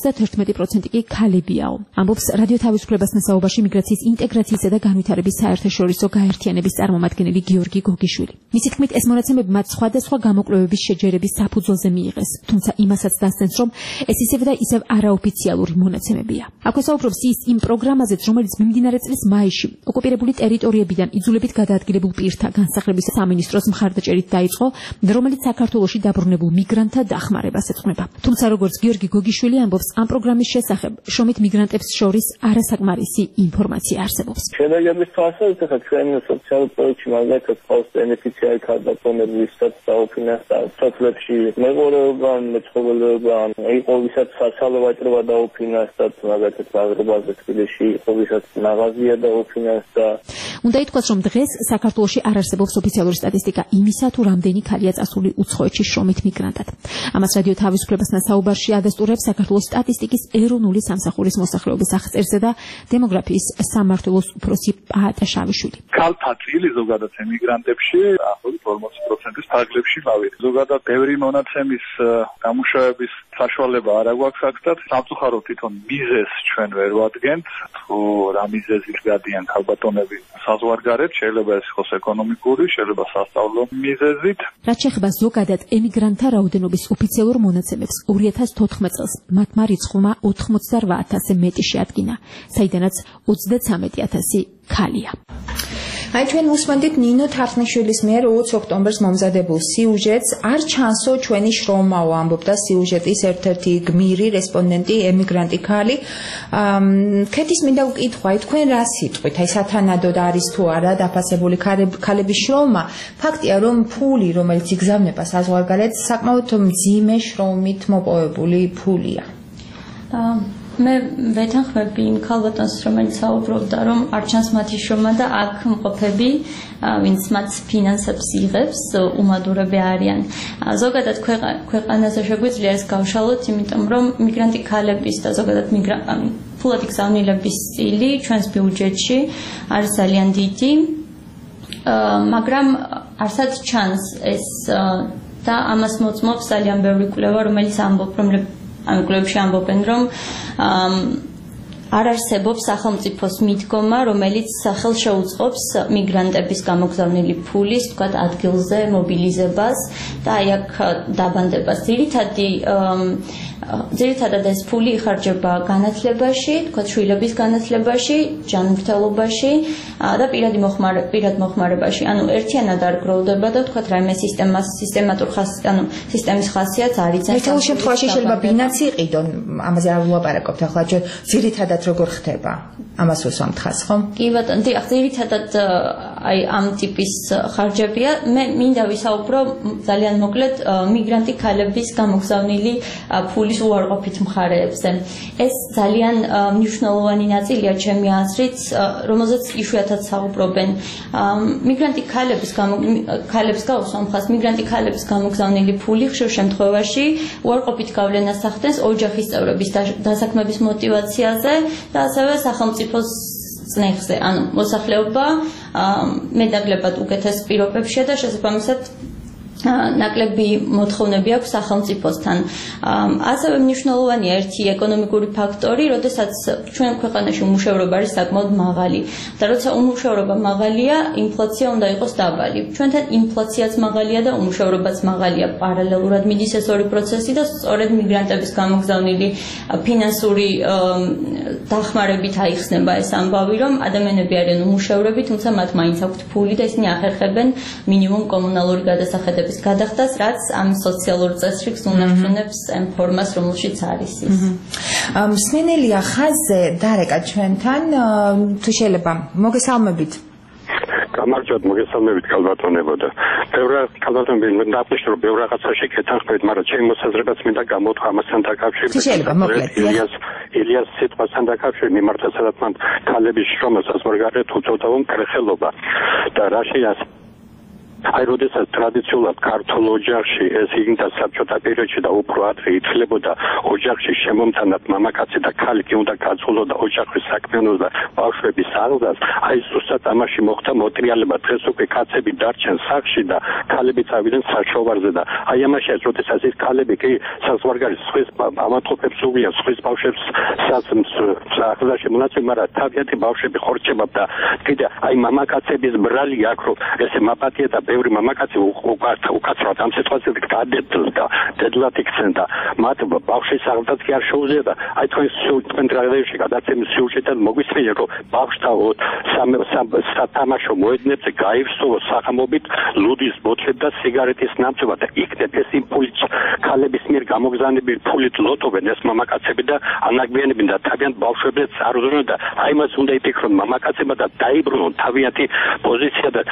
51% კი ქალებიაო. ამბობს რადიო თავისუფლებასთან საუბარში მიგრაციის ინტეგრაციისა და განვითარების საერთაშორისო გაერთიანების წარმომადგენელი გიორგი გოგიშვილი. მისი თქმით, ეს მონაცემები მათ სხვადასხვა გამოკვლევების შეჯერების საფუძველზე მიიღეს, თუმცა იმასაც დასცენს, რომ ეს ისევ და ისევ არაოფიციალური მონაცემებია. აქვე საუბრობს ის იმ პროგრამაზეც, რომელიც მიმდინარე წლის მაისში ოკუპირებული ტერიტორიებიდან იძულებით გადაადგილებულ პირთა განსახლების სამინისტროს მხარდაჭერით დაიწყო, რომელიც საქართველოში დაბრუნებულ მიგრანტთა დახმარებას ეძღვნება. თუმცა როგორც გიორგი გოგიშვილი ამბობს, ამ პროგრამის შესახებ შრომით მიგრანტებს შორის არასაკმარისი ინფორმაცია არსებობს. შედეგების თვალსაზრისით ახლა ჩვენ სოციალურ პროექტში მაგალითად ყავს ბენეფიციარი ქალბატონები, ვისაც დაუფინანსდა სოფლებში მეღორეობა, მეცხოველეობა, იყო ვისაც საცალო ვაჭრობა დაუფინანსდა, მაგალითად მაღრიბაზე თბილისში იყო ვისაც მაღაზია დაუფინანსდა. უნდა ითქვას, რომ დღეს საქართველოში არ არსებობს ოფიციალური სტატისტიკა იმისა, თუ რამდენი ქალია წასული უცხოეთში შრომით მიგრანტად. ამას რადიო თავისუფლებასთან საუბარში ადასტურებს საქართველოს სტატისტიკის ეროვნული სამსახურის მოსახლეობის აღწერისა და დემოგრაფიის სამმართველოს უფროსი პაატა შავიშვილი. ქალთა წილი ზოგადად ემიგრანტებში ახლობით 40%-ის ფარგლებში გავიდა. ზოგადად ბევრი მონაცემის გამუშავების საშუალება არ აქვს აქ, სამწუხაროდ თვითონ მიზეზს ჩვენ ვერ ვადგენთ, თუ რა მიზეზით გადიან ქალბატონები საზღვარგარეთ, შეიძლება ეს იყოს ეკონომიკური, შეიძლება სასწავლო მიზეზით. რაც შეეხება ზოგადად ემიგრანტთა რაოდენობის ოფიციალურ მონაცემებს, 2014 წელს მათმა რიცხვმა 88,000-ზე მეტი შეადგინა, საიდანაც 33,000 ქალია. აი ჩვენ უსმენთ ნინო თარხნიშვილის მიერ 20 ოქტომბერს მომზადებულ სიუჟეტს არ ჩანსო ჩვენი შრომაო, ამბობდა სიუჟეტის ერთ-ერთი გმირი რესპონდენტი ემიგრანტი ქალი. ქეთის მინდა ვკითხვა, აი თქვენ რა სიტყვით, აი სათანადოდ არის თუ არა დაფასებული ქალების შრომა? ფაქტია რომ ფული, რომელიც იგზავნება საზღვარგარეთ, საკმაოდ მძიმე შრომით მოპოვებული ფულია. მე ვეთანხმები იმ ქალბატონს, რომელიც საუბრობდა, რომ არ ჩანს მათი შრომა და აქ მყოფები, ვინც მათ ფინანსებს იღებს, უმადურები არიან. ზოგადად ქვეყანაზე შეგვიძლია ეს გავშალოთ, იმიტომ რომ მიგრანტი ქალების და ზოგადად ფულადი გზავნილების წილი ჩვენს ბიუჯეტში არის ძალიან დიდი, მაგრამ არცად ჩანს ეს და ამას მოწმობს ძალიან ბევრი კვლევა, რომელიც ამ კვლევებში ამბობენ, რომ არ არსებობს სახელმწიფოს მიდგომა, რომელიც სახელს შეუწყობს მიგრანტების გამოგზავნილი ფულის, თქვათ, ადგილზე მობილიზებას და აი აქ დაბანდებას. ძირითადი ძირითადად ეს ფული იხარჯება განათლებაში, თქვა შვილების განათლებაში, ჯანმრთელობაში და პირად მოხმარებაში. ანუ ერთიანად არ გროვდება და თქვა რაიმე სისტემატურ სისტემის ხასიათს არ იცავს. ერთ შემთხვევაში შეიძლება ბინაც იყიდონ, ამაზე არ ვლაპარაკობთ ახლა, ჩვენ ძირითადად როგორ ხდება? ამას უსვამთ ხას, ხო? კი ბატონო, დიახ, ძირითადად აი ამ ტიპის ხარჯებია. მე მინდა ვისაუბრო ძალიან მოკლედ მიგრანტი ქალების გამოგზავნილი ფულის უარყოფით მხარეებზე. ეს ძალიან მნიშვნელოვანი ნაწილია ჩემი აზრით, რომელზეც იშვიათად საუბრობენ. მიგრანტი ქალებს გავუსვამ ხას, მიგრანტი ქალების გამოგზავნილი ფული ხშირ შემთხვევაში უარყოფით გავლენას ახდენს ოჯახის წევრების დასაქმების мотиваციაზე და ასევე სახელმწიფოს წნეხზე. ანუ მოსახლეობა მეტნაკლებად უკეთეს პირობებშია და შესაბამისად ნაკლები მოთხოვნები აქვს სახელმწიფოსთან. ასევე მნიშვნელოვანია ერთი ეკონომიკური ფაქტორი, როდესაც ჩვენ ქვეყანაში უმუშევრობა არის საკმაოდ მაღალი. და როცა უმუშევრობა მაღალია, ინფლაცია უნდა იყოს დაბალი. ჩვენთან ინფლაციაც მაღალია და უმუშევრობაც მაღალია. პარალელურად მიდის ეს ორი პროცესი და სწორედ მიგრანტების გამოგზავნილი ფინანსური დახმარებით აიხსნება ეს ამბავი, რომ ადამიანები არიან უმუშევრები, თუმცა მათ მაინც აქვთ ფული და ისინი ახერხებენ მინიმუმ კომუნალური გადასახადების გადახდას, რაც ამ სოციალურ წესრიგს უნახუნებს ამ ფორმას, რომელშიც არის ის. მსმენელია ხაზზე დარეკა ჩვენთან, თუ შეიძლება მოგესალმებით. გამარჯვებთ, მოგესალმებით ქალბატონებო და ქალბატონები მინდა აღნიშნო რომ ბევრ რაღაცაში გეთანხმებით, მაგრამ ჩემი მოსაზრებაც მინდა გამოთქვა ამასთან დაკავშირებით. ილიას სიტყვასთან დაკავშირებით მიმართა სადაც მან ქალების შრომა საზღვარგარეთ უწოდავ მკრეხელობა და რაშიას აი როდესაც ტრადიციულად ქართულ ოჯახში ეს იგნდა საბჭოთა პერიოდში და უფრო ადრე ითვლებოდა ოჯახში შემომთანად მამაკაცი და ქალი კი უნდა გაწყულოდა ოჯახის საქმიანობას და ბავშვების აღზრდას, აი ზუსტად ამაში მოხდა მოტრიალება. დღეს უკვე კაცები დარჩენ სახლში და ქალები წავიდნენ საშოვარზე და აი ამაში როდესაც ის ქალები კი საზღვარგარეთ სხვის ამათყოფებს უვიან, სხვის ბავშვებს აღზრდაში მონაწილე, მაგრამ თავიანთი ბავშვები ხორჩებად და კიდე აი მამაკაცების ბრალი აქ რომ ესე მაპატია და ბევრი მამაკაცი უკაცრავად ამ სიტყვაზე გადედლა დედლად იქცენ და მათ ბავშვის აღზრდაც კი არ შეუძლია და აი თქვენ ტრადიციებში გადაცემის სიუჟეტად მოგვისმენთ რომ ბავშვთა სათამაშო მოედნებზე გაივსო სახამობით ლუდის ბოთლები და სიგარეტის ნამცობა და იქნებ ეს იმპულს ქალების მიერ გამოგზავნებული ფულით ლოტობენ ეს მამაკაცები და ანაგვიანებენ და თავიანთ ბავშვებს არ უზრუნავენ და აი მას უნდა იფიქრონ მამაკაცებმა და დაიბრუნონ თავიანთი პოზიცია და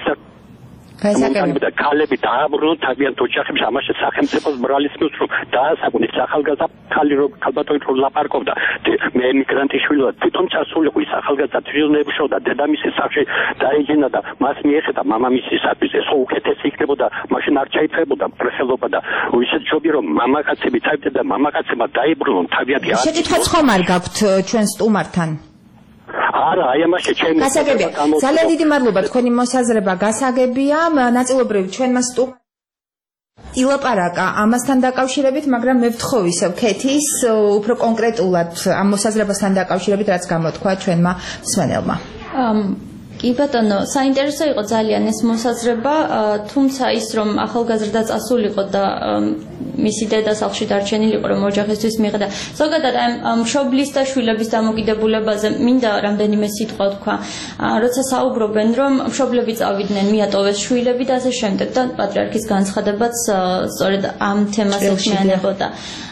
და ქალები დააბრუნონ თავიანთ ოჯახებში. ამაში სახელმწიფოს ბრალის მისს რომ დაასაკვნე ახალგაზრდა ქალი რომ ქალბატონი რომ ლაპარაკობდა მე ემიგრანტი შვილი ვარ, თვითონ წასულიყო ის ახალგაზრდა ტრიუნებში და დედამისის სახში დაიჯინა და მას მიეხედა მამამისისათვის ეს უკეთესი იქნებოდა, მაშინ არ ჩაითრებოდა მკრეხელობა და ისეთ ჯობი რომ მამაკაცები თავიდან და მამაკაცებმა დაიბრუნონ თავიანთი შეკითხვაც ხომ არ გაქვთ ჩვენ სტუმართან? არა, აი ამაში ჩემი გასაგებია. ძალიან დიდი მადლობა, თქვენი მოსაზრება გასაგებია. ნაწილობრივ ჩვენმა ილაპარაკა ამასთან დაკავშირებით, მაგრამ მე ვთხოვ ისევ ქეთის უფრო კონკრეტულად ამ მოსაზრებასთან დაკავშირებით, რაც გამოთქვა ჩვენმა მსმენელმა. კი ბატონო, საინტერესო იყო ძალიან ეს მოსაზრება, თუმცა ის რომ ახალგაზრდა წასულიყო და მისი დედა სახლში დარჩენილიყო რომ ოჯახისთვის მიიღდა. ზოგადად ამ მშობლის და შვილების დამოკიდებულებაზე მინდა რამდენიმე სიტყვა თქვა. როცა საუბრობენ რომ მშობლები წავიდნენ, მიატოვეს შვილები და ასე შემდეგ და პატრიარქის განცხადებაც სწორედ ამ თემას ეწინააღმდეგებოდა.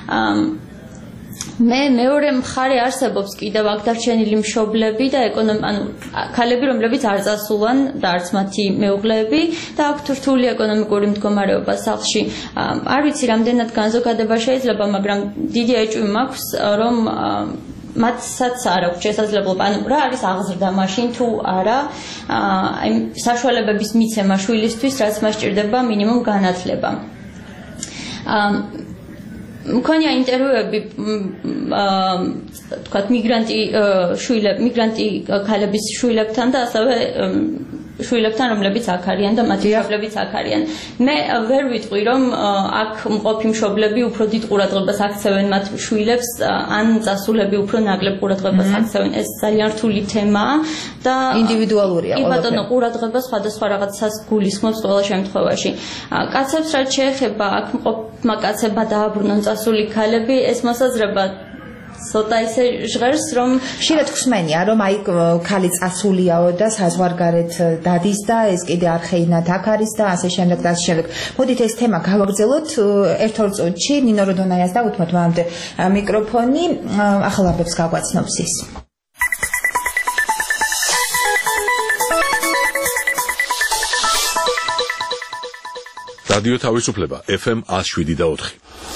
მე მეორე მხარე არსებობს კიდევ აქ დარჩენილი მშობლები და ანუ ქალები, რომლებიც არ წასულან და არც მათი მეუღლეები და აქვთ რთული ეკონომიკური მდგომარეობა სახლში. არ ვიცი რამდენად განზოგადება შეიძლება, მაგრამ დიდი ეჭვი მაქვს რომ მათსაც არ აქვს შესაძლებლობა, ანუ რა არის აღზრდა მაშინ თუ არა, აი საშუალებების მიცემა შვილისთვის, რაც მას სჭირდება მინიმუმ განათლება. მქონია ინტერვიუები თქვათ მიგრანტი ქალების შვილებთან და ასევე შვილებთან, რომლებიც აქ არიან და მათი მშობლებიც აქ არიან. მე ვერ ვიტყვი, რომ აქ მყოფი მშობლები უფრო დიდ ყურადღებას აქცევენ მათ შვილებს, ან წასულები უფრო ნაკლებ ყურადღებას აქცევენ. ეს ძალიან რთული თემაა და ინდივიდუალურია ყველაფერი. კი ბატონო, ყურადღება სხვადასხვა რაღაცას გულისხმობს ყველა შემთხვევაში. კაცებს რაც შეეხება, აქ მყოფმა კაცებმა დააბრუნონ წასული ქალები, ეს მოსაზრება ცოტა ისე ჟღერს, რომ ხშირად ხსმენია, რომ აი ქალი წასულიაო და საზღვარგარეთ დადის და ეს კიდე არხეინად აქ არის და ასე შემდეგ და ასე შემდეგ. მოდით ეს თემა გავაგრძელოთ ერთ-ორ წუთში. ნინო როდონაიას და უთმოთ მანამდე მიკროფონი, ახალაბებს გაგვაცნობს ის. რადიო თავისუფლება FM 107.4.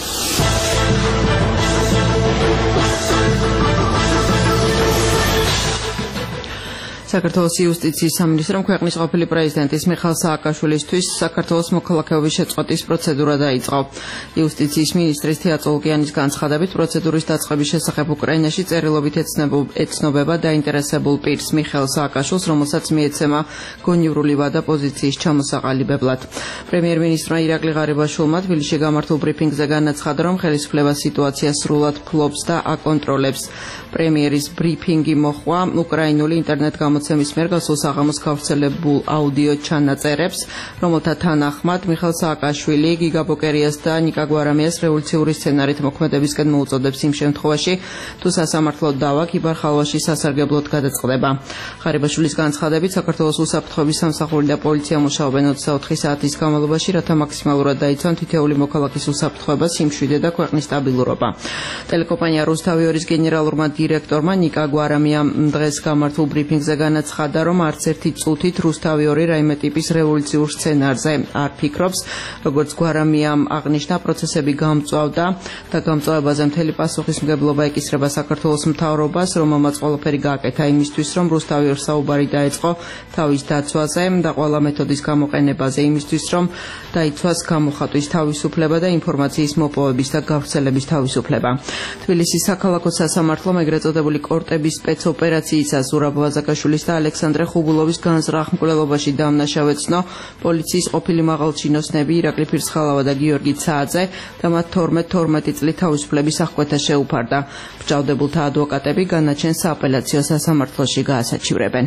საქართველოს იუსტიციის სამინისტრომ ქვეყნის ყოფილი პრეზიდენტის მიხეილ სააკაშვილისთვის საქართველოს მოქალაქეობის შეწყვეტის პროცედურა დაიწყო. იუსტიციის მინისტრის თეატ ოლგიანის განცხადებით, პროცედურის დაწყების შესახებ უკრაინაში წერილობით ეცნობება დაინტერესებულ პირს მიხეილ სააკაშვილს, რომელსაც მიეცემა გონივრული ვადა პოზიციის ჩამოსაყალიბებლად. პრემიერ-მინისტრმა ირაკლი ღარიბაშვილმა თბილისში გამართულ ბრიფინგზე განაცხადა, რომ ხელისუფლება სიტუაციას სრულად ფლობს და აკონტროლებს. პრემიერის ბრიფინგი მოჰყვა უკრაინული ინტერნეტ გამოცემის მიერ გასულ საღამოს გავრცელებულ აუდიო ჩანაწერებს, რომელთა თანახმად მიხეილ სააკაშვილი გიგა ბოკერიას და ნიკა გვარამიას რევოლუციური სცენარით მოქმედებისკენ მოუწოდებს იმ შემთხვევაში, თუ სასამართლო დავა ქიბარ-ხალვაში სასარგებლოდ გადაწყდება. ღარიბაშვილის განცხადებით, საქართველოს უსაფრთხოების სამსახური და პოლიცია მუშაობენ 24 საათის განმავლობაში, რათა მაქსიმალურად დაიცვან თითოეული მოქალაქის უსაფრთხოება, სიმშვიდე და ქვეყნის სტაბილურობა. ტელეკომპანია რუსთავი 2-ის გენერალურმა დირექტორმა ნიკა გვარამიამ დღეს გამართულ ბრიფინგზე განაცხადა, რომ არც ერთი წუთით რუსთავი 2 რაიმე ტიპის რევოლუციურ სცენარზე არ ფიქრობს. როგორც გვარამიამ აღნიშნა, პროცესები გამწვავდა და გამწვავებაზე მთელი პასუხისმგებლობა ეკისრება საქართველოს მთავრობას, რომელმაც ყველაფერი გააკეთა იმისთვის, რომ რუსთავი 2 საუბარი დაეწყო თავის დაცვაზე და ყველა მეთოდის გამოყენებაზე იმისთვის, რომ დაიცვას გამოხატვის თავისუფლება და ინფორმაციის მოპოვების და გავრცელების თავისუფლება. თბილისის საქალაქო სასამართლომ ეგრეთ წოდებული კორტების სპეცოპერაციისას ზურაბ ვაზაკაშვილის და ალექსანდრე ხუბულოვის განზრახ მკვლელობაში დამნაშავეცნო პოლიციის ყოფილი მაღალჩინოსნები ირაკლი ფირცხალავა და გიორგი ცააძე და მათ 12 წლით თავისუფლების აღკვეთა შეუფარდა. მრჭავდებულთა ადვოკატები განაჩენს სააპელაციო სასამართლოში გაასაჩივრებენ.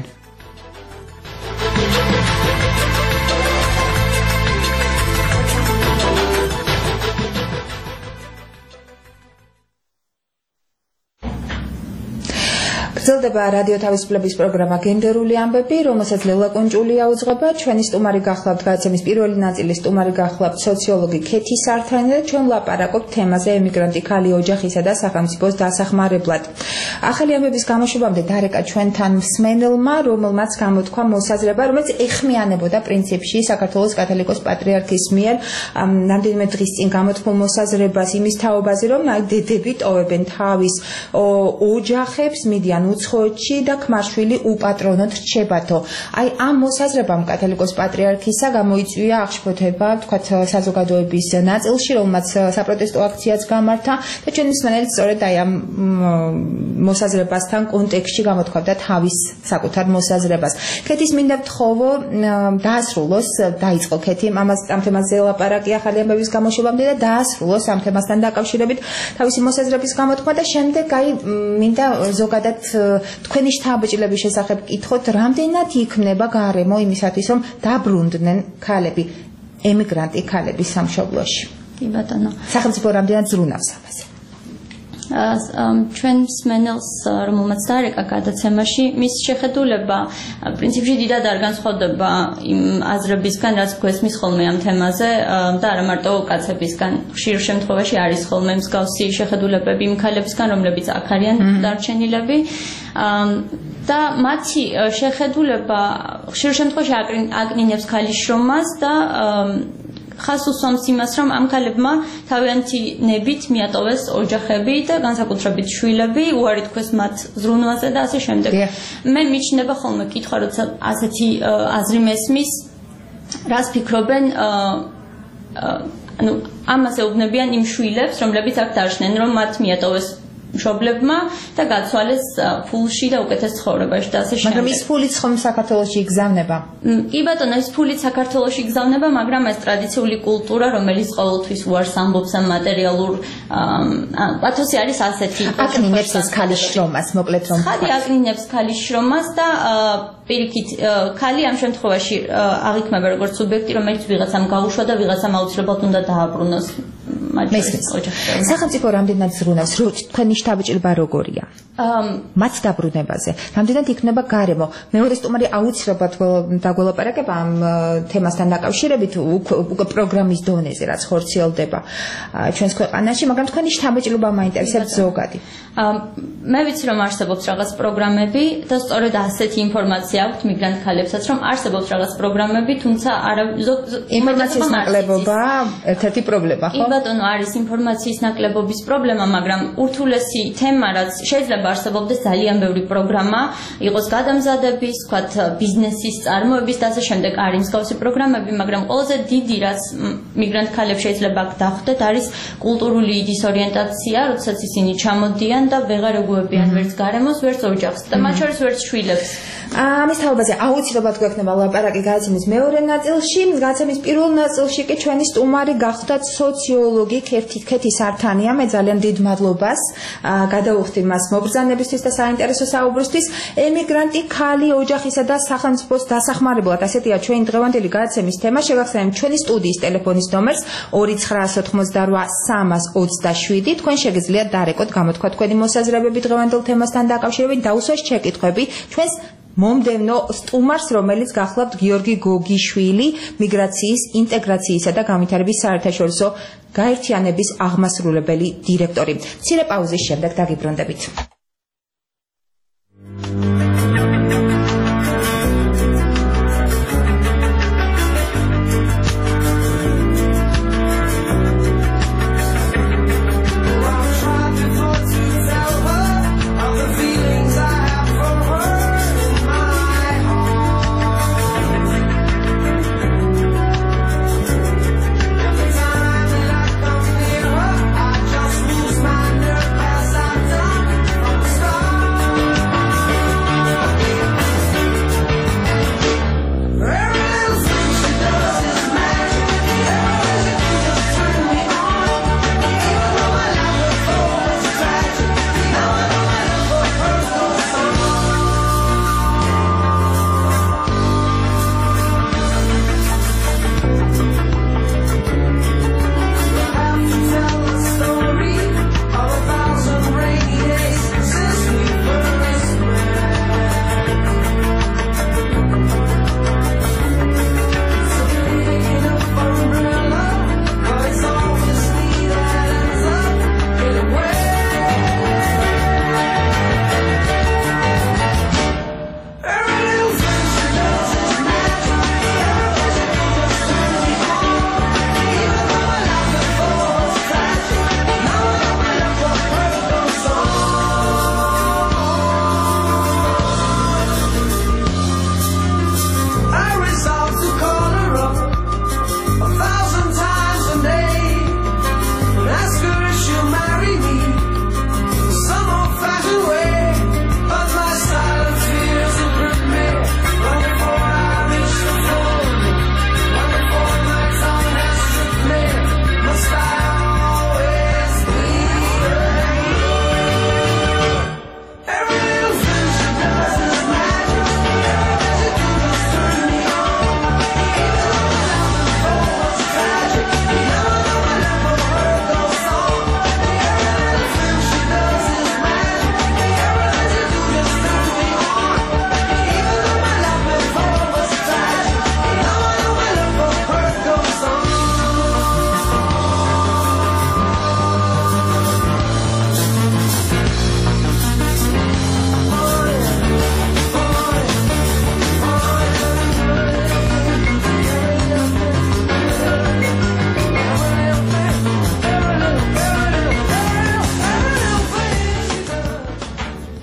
გრძელდება რადიო თავისუფლების პროგრამა გენდერული ამბები, რომელსაც ლელა კუნჭულია უძღვება. ჩვენი სტუმარი გახლავთ გადაცემის პირველი ნაწილის სტუმარი გახლავთ სოციოლოგი ქეთი სართანი და ჩვენ ვლაპარაკობთ თემაზე ემიგრანტი ქალი ოჯახისა და სახელმწიფოს დასახმარებლად. ახალი ამბების გამოშვებამდე დარეკა ჩვენთან მსმენელმა, რომელმაც გამოთქვა მოსაზრება, რომელიც ეხმიანებოდა პრინციპში საქართველოს კათოლიკოს პატრიარქის მიერ რამდენიმე დღის წინ გამოთქმულ მოსაზრებას იმის თაობაზე, რომ დედები ტოვებენ თავის ოჯახებს, მიდიან უცხოეთში და ქმარშვილი უპატრონოდ რჩებათო. აი ამ მოსაზრებამ კათოლიკოს პატრიარქისა გამოიწვია აღშფოთება, თქვათ საზოგადოების ნაწილში, რომელმაც საპროტესტო აქციაც გამართა და ჩვენი მსმენელი სწორედ აი ამ მოსაზრებასთან კონტექსტში გამოთქვამდა თავის საკუთარ მოსაზრებას. ქეთის მინდა ვთხოვო დაასრულოს, დაიწყო ქეთი ამ თემაზე ლაპარაკი ახალი ამბების გამოშვებამდე და დაასრულოს ამ თემასთან დაკავშირებით თავისი მოსაზრების გამოთქმა და შემდეგ აი მინდა ზოგადად თქვენი შთაბეჭდილების შესახებ კითხოთ, რამდენად იქნება გარემო იმისათვის, რომ დაბრუნდნენ ქალები, ემიგრანტი ქალები სამშობლოში. კი ბატონო. სახელმწიფო რამდენად ზრუნავს ამაზე? ჩვენ მსმენელს, რომელმაც დარეკა გადაცემაში, მის შეხედულება პრინციპში დიდად არ განსხვავდება იმ აზრებისგან, რაც გვესმის ხოლმე ამ თემაზე და არა მარტო კაცებისგან. ხშირ შემთხვევაში არის ხოლმე მსგავსი შეხედულებები იმ ქალებისგან, რომლებიც აქ არიან დარჩენილები. და მათი შეხედულება ხშირ შემთხვევაში აკნინებს ქალის შრომას და ხას უსვამს იმას, რომ ამ ქალებმა თავიანთი ნებით მიატოვეს ოჯახები და განსაკუთრებით შვილები, უარი თქვეს მათ ზრუნვაზე და ასე შემდეგ. მე მიჩნდება ხოლმე კითხვა, როცა ასეთი აზრი მესმის, რას ფიქრობენ ამას ეუბნებიან იმ შვილებს, რომლებიც აქ დარჩნენ, რომ მათ მიატოვეს მშობლებმა და გაცვალეს ფულში და უკეთეს ცხოვრებაში და ასე შემდეგ. მაგრამ ის ფულიც ხომ საქართველოში იგზავნება? კი ბატონო, ის ფულიც საქართველოში იგზავნება, მაგრამ ეს ტრადიციული კულტურა, რომელიც ყოველთვის უარს ამბობს ამ მატერიალურ პათოსი არის ასეთი. აკნინებს ეს ქალის შრომას, მოკლედ რომ ხადი აკნინებს ქალის შრომას და პირიქით ქალი ამ შემთხვევაში აღიქმება როგორც სუბიექტი, რომელიც ვიღაცამ გაუშვა და ვიღაცამ აუცილებლად უნდა დააბრუნოს. სახელმწიფო რამდენად ზრუნავს, თქვენი შთაბეჭდილება როგორია? მათ დაბრუნებაზე. რამდენად იქნება გარემო? მეორე სტუმარი აუცილებლად დაგველაპარაკება ამ თემასთან დაკავშირებით უკვე პროგრამის დონეზე, რაც ხორციელდება ჩვენს ქვეყანაში, მაგრამ თქვენი შთაბეჭდილება მაინტერესებს ზოგადი. მე ვიცი რომ არსებობს რაღაც პროგრამები და სწორედ ასეთი ინფორმაცია აქვს მიგრანტ ქალებსაც რომ არსებობს რაღაც პროგრამები, თუმცა ინფორმაციის ნაკლებობა ერთ-ერთი პრობლემა, ხო? კი ბატონო, არის ინფორმაციის ნაკლებობის პრობლემა, მაგრამ ურთულესი თემა, რაც შეიძლება არსებობდეს ძალიან ბევრი პროგრამა, იყოს გადამზადების, ვთქვათ, ბიზნესის წარმოების და ასე შემდეგ, არის მსგავსი პროგრამები, მაგრამ ყველაზე დიდი, რაც მიგრანტ ქალებს შეიძლება აქ დახვდეთ, არის კულტურული დისორიენტაცია, როდესაც ისინი ჩამოდიან და ვეღარ ეგუებიან ვერც გარემოს, ვერც ოჯახს და მათ შორის ვერც შვილებს. ამის თავაზე აუცილებლად გვექნება ლაპარაკი გადაცემის მეორე ნაწილში, გადაცემის პირველ ნაწილში კი ჩვენი სტუმარი გახდათ სოციოლოგი ქეთი სართანია. მე ძალიან დიდ მადლობას გადავუხდი მას მობრძანებისთვის და საინტერესო საუბრისთვის. ემიგრანტი ქალი ოჯახისა და სახელმწიფოს დასახმარებლად, ასეთია ჩვენი დღევანდელი გადაცემის თემა. შეგახსენებთ ჩვენი სტუდიის ტელეფონის ნომერს 2988327. თქვენ შეგიძლიათ დარეკოთ, გამოთქვა თქვენი მოსაზრებები დღევანდელ თემასთან დაკავშირებით, დაუსვას ჩეკითხვები ჩვენს მომდევნო სტუმარს, რომელიც გახლავთ გიორგი გოგიშვილი, მიგრაციის, ინტეგრაციისა და განვითარების საერთაშორისო გაერთიანების აღმასრულებელი დირექტორი. მცირე პაუზის შემდეგ დაგიბრუნდებით.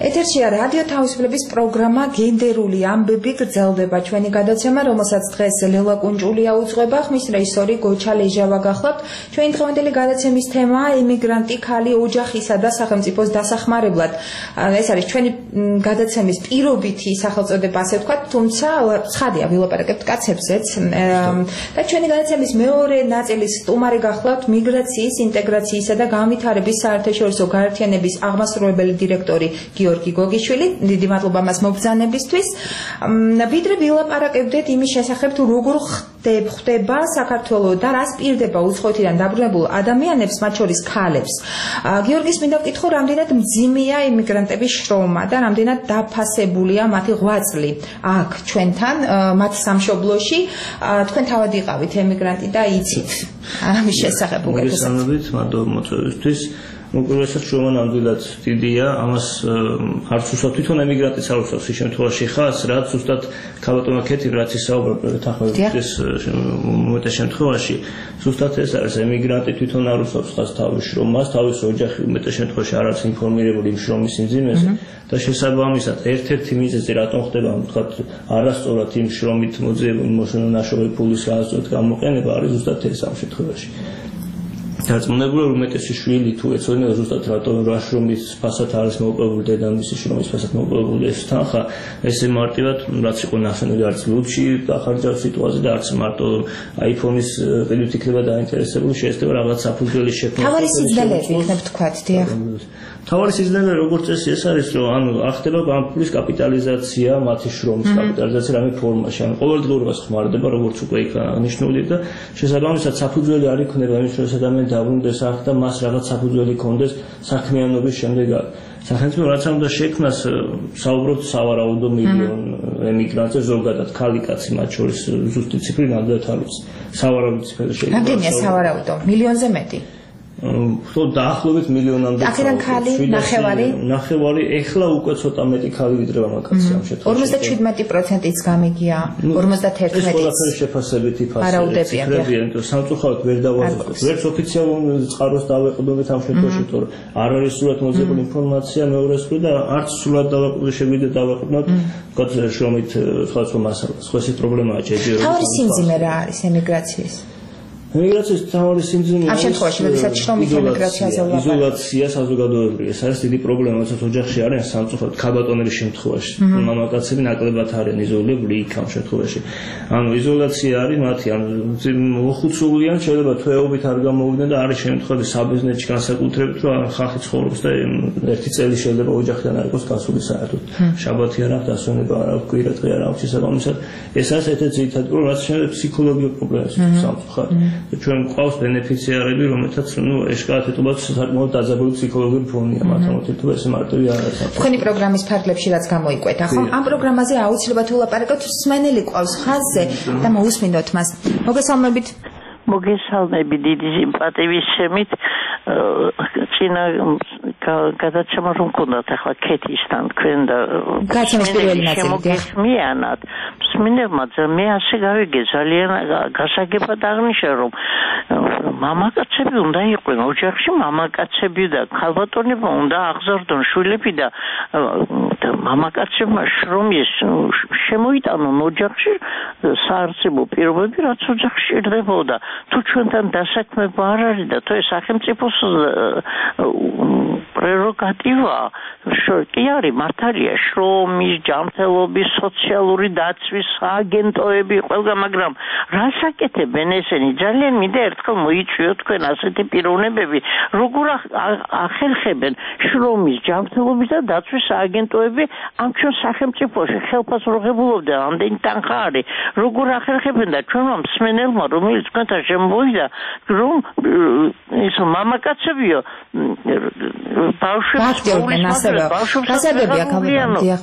ეთერშია რადიო თავისუფლების პროგრამა გენდერული ამბები გრძელდება ჩვენი გადაცემა, რომელსაც დღეს ლელა კუნჭულია უძღვება, ხმის რეჟისორი გოჩა ლეჟავა გახლავთ. ჩვენი დღევანდელი გადაცემის თემაა ემიგრანტი ქალი ოჯახისა და სახელმწიფოს დასახმარებლად. ეს არის ჩვენი გადაცემის პირობითი სახელწოდება, ასე ვთქვათ, თუმცა ცხადია ვილაპარაკებთ კაცებზეც. და ჩვენი გადაცემის მეორე ნაწილის სტუმარი გახლავთ მიგრაციის, ინტეგრაციისა და განვითარების საერთაშორისო გაერთიანების აღმასრულებელი დირექტორი გიორგი გოგიშვილი, დიდი მადლობა მას მობრძანებისთვის. ვიდრე ვილაპარაკებდეთ იმის შესახებ, თუ როგორ ხდება საქართველოს და რას პირდება უცხოეთიდან დაბრუნებულ ადამიანებს, მათ შორის ქალებს. გიორგის მინდა ვკითხო, რამდენად მძიმეა იმიგრანტების შრომა და რამდენად დაფასებულია მათი ღვაწლი აქ ჩვენთან, მათ სამშობლოში. თქვენ თავად იყავით ემიგრანტი და იცით ამის შესახებ უკეთესად. მოგესალმებით, მადლობა მოწვევისთვის. უპირველესად შრომა ნამდვილად დიდია, ამას არც უბრალოდ თვითონ ემიგრანტიც არ უსწავს ის შემთხვევაში ხას, რაც ზუსტად ქალბატონო ქეთი რაც ისაუბრებთ ახლა ეს უმეტეს შემთხვევაში ზუსტად ეს არის ემიგრანტი თვითონ არ უსწავს ხას თავის შრომას, თავის ოჯახი უმეტეს შემთხვევაში არ არის ინფორმირებული იმ შრომის სიმძიმეზე და შესაბამისად ერთ-ერთი მიზეზი რატომ ხდება თქვა არასწორად იმ შრომით მოძიებული ნაშრომი ფულის გასწორებით გამოყენება არის ზუსტად ეს ამ შემთხვევაში. დარწმუნებული რომ უმეტესი შვილი თუ ეცოდინება ზუსტად რატომ რაშრომის ფასად არის მოპოვებული დედამისის შრომის ფასად მოპოვებული ეს თანხა ესე მარტივად რაც იყო ნახსენები არც ლუდში დახარჯავს სიტუაცია და არც მარტო აიფონის ყიდვით იქნება დაინტერესებული შეიძლება რაღაც საფუძველი შექმნა თავარი სიძნელეები იქნებ თქვათ დიახ თავარი სიძნელე როგორც წესი ეს არის რომ ანუ ახდება ბანკის კაპიტალიზაცია მათი შრომის კაპიტალიზაცია რამე ფორმაში ანუ ყოველდღიურობას ხმარდება როგორც უკვე იქ ნიშნული და შესაბამისად საფუძველი არ იქნება იმის რომ ადამიანი დაბრუნდეს აქ და მას რაღაც საფუძველი ჰქონდეს საქმიანობის შემდეგ სახელმწიფო რაც უნდა შექმნას საუბრობთ სავარაუდო მილიონ ემიგრანტზე ზოგადად ქალი კაცი მათ შორის ზუსტი ციფრი ნამდვილად არ ვიცი სავარაუდო ციფრი შეიძლება რამდენია სავარაუდო მილიონზე მეტი ხო დაახლოებით მილიონამდე აქედან ქალი ნახევარი ეხლა უკვე ცოტა მეტი ქალი ვიდრე მამაკაცი ამ შემთხვევაში 57%-იც გამიგია 51-იც ეს ყველაფერი შეფასებითი ფასებია თუ სამწუხაროდ ვერ დავაზუსტოთ ვერც ოფიციალურ წყაროს დავეყრდნობით ამ შემთხვევაში თუ არ არის სრულად მოძებნილი ინფორმაცია მეორეს მხრივ და არც სრულად შეგვიძლია დავეყრდნოთ კაცი შრომით სხვა მასალას ხო ეს პრობლემაა ჯერჯერობით თავი სიმძიმე რა არის ემიგრაციის ემიგრაციის თავი სიმძიმე ამ შემთხვევაში როდესაც შრომით ემიგრაციაზე ვლაპარაკობთ იზოლაცია საზოგადოებრივი ეს არის დიდი პრობლემა როდესაც ოჯახში არიან სამწუხაროდ ქალბატონების შემთხვევაში მამაკაცები ნაკლებად არიან იზოლირებული იქ ამ შემთხვევაში ანუ იზოლაცია არის მათი ანუ მოხუცულიან შეიძლება თვეობით არ გამოვიდნენ და არის შემთხვევები საბიზნესში განსაკუთრებით რომ ხალხი ცხოვრობს და ერთი წელი შეიძლება ოჯახიდან არ იყოს გასული საერთოდ შაბათი არ აქვს დასვენება არ აქვს კვირა დღე არ აქვს შესაბამისად ეს არის ერთ-ერთი ძირითადი პრობლემა რაც შეიძლება ფსიქოლოგიური პრობლემაა სამწუხაროდ ჩვენ ყავს ბენეფიციარები, რომელთაც ნუ ეშკარათეთობაც საკმაოდ დაძაბული ფსიქოლოგიური ფონია მათთან ურთიერთობა ეს მარტივი არ არის. თქვენი პროგრამის ფარგლებში რაც გამოიკვეთა, ხო? ამ პროგრამაზე აუცილებლად ვილაპარაკოთ სმენელი ყავს ხაზზე და მოусმინოთ მას. მოგესალმებით დიდი სიმპათიების შემით წინა გადაცემა რომ გქონდათ ახლა ქეთისთან თქვენ და გადაცემის პირველი ნაწილი მოგესმიანათ მსმენელმა მე ასე გავიგე ძალიან გასაგებად აღნიშნა რომ მამაკაცები უნდა იყვნენ ოჯახში მამაკაცები და ქალბატონებმა უნდა აღზარდონ შვილები და მამაკაცებმა შრომის შემოიტანონ ოჯახში საარსებო პირობები რაც ოჯახში ჭირდებოდა თუ ჩვენთან დასაქმება არ არის და თუ ეს სახელმწიფოს პრეროგატივა კი არის მართალია შრომის ჯანმრთელობის სოციალური დაცვის სააგენტოები ყველგან მაგრამ რას აკეთებენ ესენი ძალიან მინდა ერთხელ მოიწვიოთ თქვენ ასეთი პიროვნებები როგორ ახერხებენ შრომის ჯანმრთელობის და დაცვის სააგენტოები ამ ჩვენ სახელმწიფოში ხელფასროღებულობდა ამდენი თანხა არის როგორ ახერხებენ და ჩვენმა მსმენელმა რომელიც თქვენთან შემოვიდა რომ ეს მამაკაცებიო ბავშვებს გასაგებია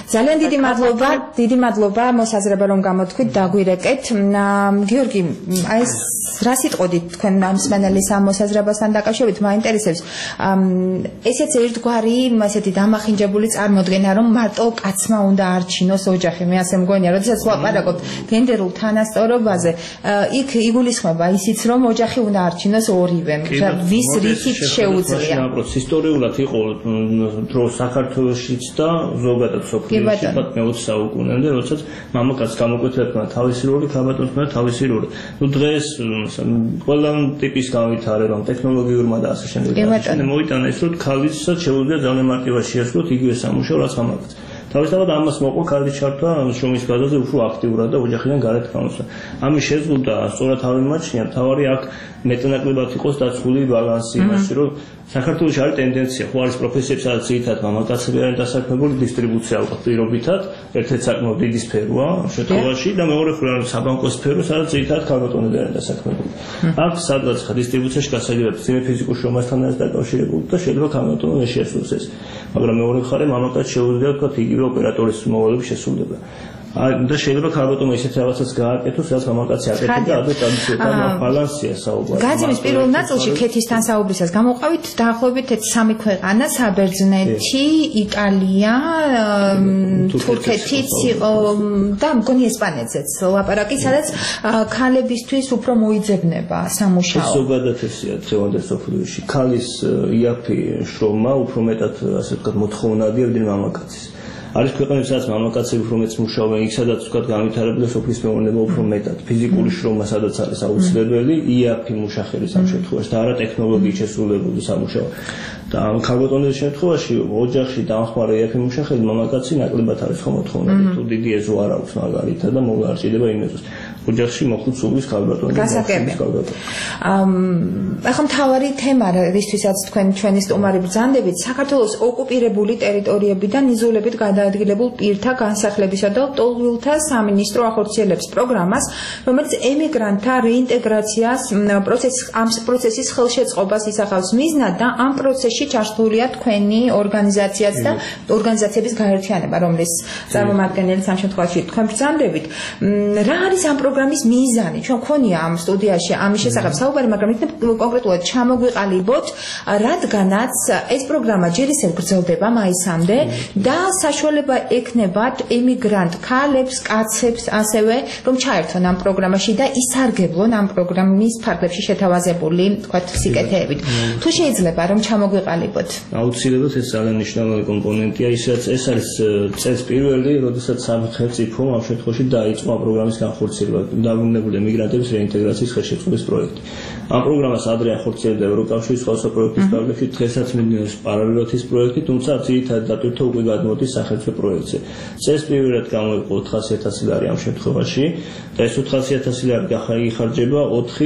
ძალიან დიდი მადლობა მოსაზრება რომ გამოთქვით დაგვირეკეთ. გიორგი, აი ეს რა სიტყოდით თქვენ ამ მსმენელის ამ მოსაზრებასთან დაკავშირებით მაინტერესებს. ესეც ერთგვარი ესეთი დამახინჯებული წარმოდგენა რომ მარტო კაცმა უნდა არჩინოს ოჯახი. მე ასე მგონია, როდესაც ვლაპარაკობთ გენდერულ თანასწორობაზე, იქ იგულისხმება ისიც რომ ოჯახი უნდა არჩინოს ორივემ. ვის რითით შეუძლია. ნაпротив, ისტორიულად იყო დრო საქართველოშიც და ზოგადად სოფლიოში მე-20 საუკუნემდე, როდესაც მამაკაც გამოკვეთებდა თავისი როლი, ქალბატონმა თავისი როლი. ნუ დღეს ყველა ტიპის განვითარებამ, ტექნოლოგიურმა და ასე შემდეგ მოიტანა ის, რომ ქალიცაც შეუძლია ძალიან მარტივად შეასრულოს იგივე სამუშაო, რაც მამაკაც. თავისთავად ამას მოყვა ქალის ჩართვა შრომის ბაზაზე უფრო აქტიურად და ოჯახიდან გარეთ გამოსვლა. ამის შეზღუდვა სწორად ავიმაჩნია, თავარი აქ მეტნაკლებად იყოს დაცული ბალანსი იმაში, რომ საქართველოში არის ტენდენცია, ხო არის პროფესიები, სადაც ძირითადად მამაკაცები არიან დასაქმებული, დისტრიბუცია ალბათ პირობითად, ერთ-ერთი საკმაოდ დიდი სფეროა შემთხვევაში და მეორე მხრივ არის საბანკო სფერო, სადაც ძირითადად ქალბატონები არიან დასაქმებული. აქ სადღაც დისტრიბუციაში გასაგებად ძიმე ფიზიკურ შრომასთან არის დაკავშირებული და შეიძლება ქალბატონმა შეასრულოს ეს. მაგრამ მეორე მხარე მამაკაც შეუძლია თქვა იგივე ოპერატორის მოვალეობის შესრულება. და შეიძლება ქალბატონმა ისეთ რაღაცას გააკეთოს, რაც მამაკაცი აკეთებდა და ტრადიციულად ბალანსია საუბარი. გაზომვის პირველ ნაწილში ქეთისთან საუბრისას გამოყავით დაახლოებით 3 ქვეყანა: საბერძნეთი, იტალია, თურქეთიც იყო და მგონი ესპანეთზეც ლაპარაკი, სადაც ქალებისთვის უფრო მოიძებნება სამუშაო. ზოგადად ესეა დღევანდელ სოფლიოში. ქალის იაფი შრომა უფრო მეტად ასე ვთქვათ მოთხოვნადია ვიდრე მამაკაცის. არის ქვეყნები, სადაც მამაკაცები უფრო მეც მუშაობენ, იქ სადაც ვთქვათ განვითარებული სოფლის მეურნეობა უფრო მეტად. ფიზიკური შრომა სადაც არის აუცილებელი, იაფი მუშახელის ამ შემთხვევაში და არა ტექნოლოგიის შესრულებული სამუშაო. და ქალბატონების შემთხვევაში ოჯახში დამხმარე იაფი მუშახელი მამაკაცი ნაკლებად არის ხომ მოთხოვნები, თუ დიდი ეზო არ აქვს მაგალითად და მოგარ ჭირდება იმ ეზოს. ოჯახში მოხუც სულის ქალბატონი. ახლა მთავარი თემა, რისთვისაც თქვენ ჩვენი სტუმარი ბრძანდებით, საქართველოს ოკუპირებული ტერიტორიებიდან იზოლებით გადაადგილებულ პირთა განსახლებისა და ტოლვილთა სამინისტრო ახორციელებს პროგრამას, რომელიც ემიგრანტთა რეინტეგრაციას პროცესის ხელშეწყობას ისახავს მიზნად და ამ პროცესში ჩართულია თქვენი ორგანიზაციაც და ორგანიზაციების გაერთიანება, რომლის წარმომადგენელიც ამ შემთხვევაში თქვენ ბრძანდებით. რა არის ამ პროგრამის მიზანი? ჩვენ გქონია ამ სტუდიაში ამის შესახებ საუბარი, მაგრამ იქნებ კონკრეტულად ჩამოგვიყალიბოთ, რადგანაც ეს პროგრამა ჯერ ისევ გრძელდება მაისამდე და საშუალება ექნებათ ემიგრანტ ქალებს, კაცებს ასევე, რომ ჩაერთონ ამ პროგრამაში და ისარგებლონ ამ პროგრამის ფარგლებში შეთავაზებული, თქვათ, სიკეთეებით. თუ შეიძლება რომ ჩამოგვიყალიბოთ. აუცილებლად ეს ძალიან მნიშვნელოვანი კომპონენტია, ისაც ეს არის წელს პირველი, როდესაც სახელმწიფო ამ შემთხვევაში დაიწყო ამ პროგრამის განხორციელება, დაბრუნებული ემიგრანტების რეინტეგრაციის ხელშეწყობის პროექტი. ამ პროგრამას ადრე ახორციელებდა ევროკავშირის სხვადასხვა პროექტის ფარგლებში, დღესაც მიდგმეს პარალელურად ის პროექტი, თუმცა ძირითადად დატვირთვა უკვე გადმოდის სახელმწიფო პროექტზე. წელს პირველად გამოიყო 400,000 ლარი ამ შემთხვევაში და ეს 400,000 ლარი იხარჯება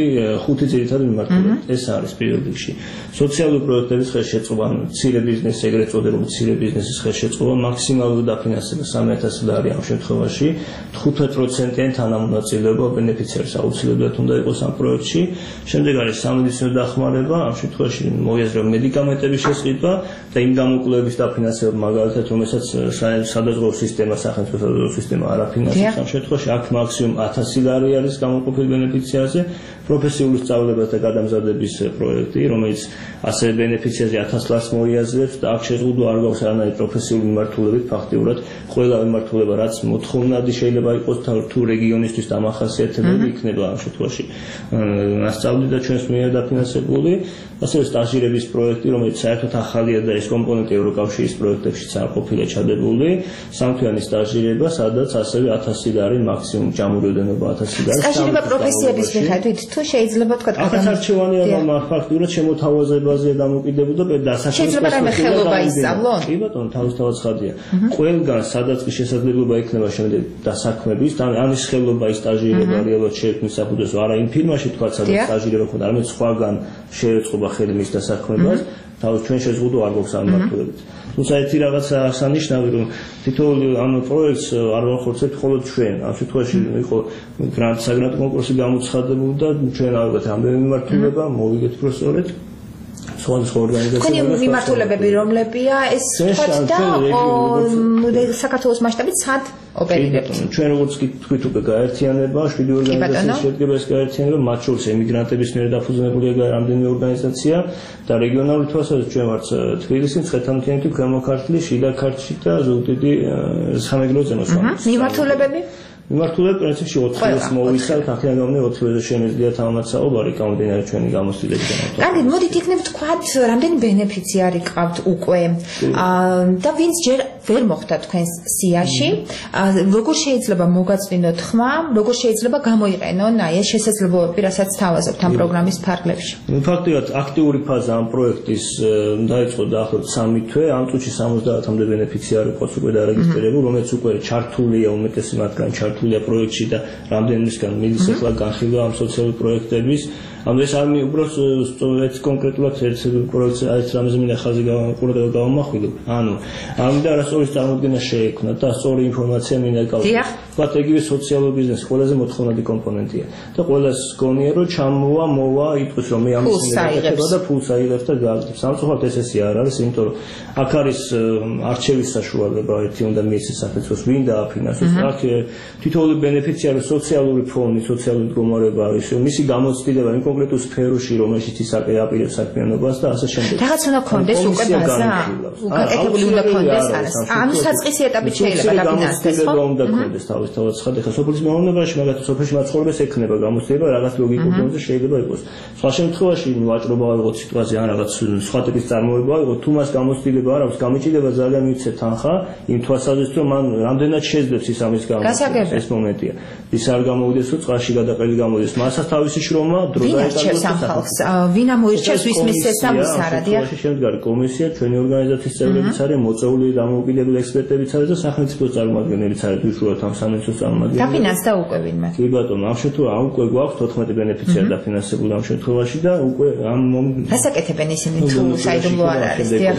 5 ძირითადი მიმართულებით. ეს არის პირველ რიგში სოციალური პროექტების ხელშეწყობა, მცირე ბიზნესის, ეგრეთ წოდებული მცირე ბიზნესის ხელშეწყობა, მაქსიმალური დაფინანსება 3,000 ლარი ამ შემთხვევაში, 15%-იანი თანამონაწილეობა ბენეფიციარს აუცილებლად უნდა იყოს ამ პროექტში. შემდეგ არის სამედიცინო დახმარება, ამ შემთხვევაში მოიაზრება მედიკამენტების შესყიდვა და იმ გამოკვლევების დაფინანსება, მაგალითად, რომელსაც სადაზღვევო სისტემა, სახელმწიფო სადაზღვევო სისტემა არ აფინანსებს ამ შემთხვევაში, აქ მაქსიმუმ 1,000 ლარი არის გამოყოფილი ბენეფიციარზე, პროფესიული სწავლება და გადამზადების პროექტი, რომელიც ასევე ბენეფიციარზე 1,000 ლარს მოიაზრებს და აქ შეზღუდვა არ გვაქვს არანაირი პროფესიული მიმართულებით, ფაქტიურად ყველა მიმართულება, რაც მოთხოვნადი შეიძლება იყოს თუ რეგიონისთვის დამახასიათებელი იქნება ამ შემთხვევაში ასწავლი და ჩვენს მიერ დაფინანსებული, ასევე სტაჟირების პროექტი, რომელიც საერთოდ ახალია და ეს კომპონენტი ევროკავშირის პროექტებშიც არ ყოფილა ჩადებული, სამთვიანი სტაჟირება, სადაც ასევე 1,000 ლარი მაქსიმუმ ჯამურიოდენობა 1,000 ლარი. სტაჟირება პროფესიების მიხედვით თუ შეიძლება თქვა ახალარჩევანია, მაგრამ ფაქტურად შემოთავაზებაზეა დამოკიდებული და შეიძლება რაიმე ხელობა ისწავლონ? კი ბატონო, თავისთავად ხადია. ყველგან სადაც კი შესაძლებლობა იქნება შემდეგ დასაქმების, ამის ხელობა ის სტაჟირება რეალურად შეექმნის საფუძველს არა იმ ფირმაში თქვა, სადაც სტაჟირება ქონდა, არამედ სხვაგან შეეწყობა ხელი მის დასაქმებას, თავის ჩვენ შეზღუდვა არ გვაქვს ამ მიმართულებით. თუმცა ერთი რაღაცა აღსანიშნავი, რომ თითოეულ ამ პროექტს არ ვახორცებთ მხოლოდ ჩვენ. ამ შემთხვევაში იყო საგრანტო კონკურსი გამოცხადებული და ჩვენ ალბათ ამ მიმართულება მოვიგეთ პროფესორეთ. სხვადასხვა ორგანიზაციებთან. თქვენი მიმართულებები რომლებია ეს თქვათ და საქართველოს მასშტაბით სად ოპერირებთ? ჩვენ როგორც თქვით უკვე გაერთიანება, 7 ორგანიზაციის შედგება ეს გაერთიანება, მათ შორის ემიგრანტების მიერ დაფუძნებულია რამდენიმე ორგანიზაცია და რეგიონალური თვალსაზრისით ჩვენ ვართ თბილისი, მცხეთა-მთიანეთი, ქვემო ქართლი, შიდა ქართლი და ზუგდიდი სამეგრელო ზემო სვანეთში. მიმართულებები? მიმართულება პრინციპში 4-ს მოვიცავთ, ახლა გამომე 4-ზე შემიძლია თამამად საუბარი გამომდინარე ჩვენი გამოცდილებიდან. კარგი, მოდით იქნებ თქვათ, რამდენი ბენეფიციარი გყავთ უკვე და ვინც ჯერ ვერ მოხვდა თქვენს სიაში, როგორ შეიძლება მოგაწმინოთ ხმა, როგორ შეიძლება გამოიყენონ აი ეს შესაძლებლობები, რასაც თავაზობთ ამ პროგრამის ფარგლებში. ფაქტობრივად აქტიური ფაზა ამ პროექტის დაიწყო დაახლოებით 3 თვე, ამ წუთში 70-მდე ბენეფიციარი ყავს უკვე დარეგისტრირებული, რომელიც უკვე ჩართულია უმეტესი მათგან ჩართულია პროექტში და რამდენისგან მიდის ახლა განხილვა ამ სოციალური პროექტების. ამას არ მიუბროს სწორედ კონკრეტულად ერთ პროექტს არის რამზე მინდა ხაზი ყურადღება გავამახვილო. ანუ ამიტომ არასწორი წარმოდგენა შეექმნა და სწორი ინფორმაცია მინდა გავაკეთო. ვთქვათ, იგივე სოციალური ბიზნესი ყველაზე მოთხოვნადი კომპონენტია და ყველას გონია რომ ჩამოვა, მოვა, იტყვის რომ მე ამის მიღება და ფულს აიღებს და გააკეთებს. სამწუხაროდ ესე არ არის, იმიტომ რომ აქ არის არჩევის საშუალება, ერთი უნდა მიეცეს საფეცოს, ვინ დააფინანსოს. აქ თითოეული ბენეფიციარი სოციალური ფონი, სოციალური მდგომარეობა არის, მისი გამოცდილება იმ კონკრეტულ სფეროში, რომელშიც ის აპირებს საქმიანობას და ასე შემდეგ. რაღაც უნდა კონდეს უკვე ბაზა. უკეთებული უნდა კონდეს არის. ანუ საწყისი ეტაპით შეიძლება დაფინანსდეს, ხო? უნდა კონდეს თავისთავად ხარ ეხლა სოფლის მეურნეობაში, მაგათაც სოფელში მაცხოვრებელს ექნება გამოცდილება, რაღაც ლოგიკურ დონეზე შეიძლება იყოს. სხვა შემთხვევაში ვაჭრობა ავიღოთ სიტუაცია ან რაღაც სხვა ტიპის წარმოება ავიღოთ, თუ მას გამოცდილება არ აქვს, გამიჭირდება ძალიან მიცეთ თანხა, იმ თვალსაზრისით რომ მან რამდენად შეძლებს ის ამის გამო. ეს მომენტია. ის არ გამოვიდეს, რომ წყალში გადაყელი გამოვიდეს. მასაც თავისი შრომა დრო დაეტანოს ამ ხალხს. ვინ ამოირჩევს ვის მისცეს და ვის არა, დიახ. შემდგარი კომისია, ჩვენი ორგანიზაციის წევრებიც არის, მოწვეული დამოუკიდებელი ექსპერტებიც არის და სახელმწიფო წარმომადგენლებიც არის, უშუალოდ ამ სამეცნიერო წარმომადგენლები. დაფინანსდა უკვე ვინმე? კი ბატონო, ამ შემთხვევაში უკვე გვაქვს 14 ბენეფიციარი დაფინანსებული ამ შემთხვევაში და უკვე ამ რასაკეთებენ ისინი თუ საიდუმლო არ არის, დიახ.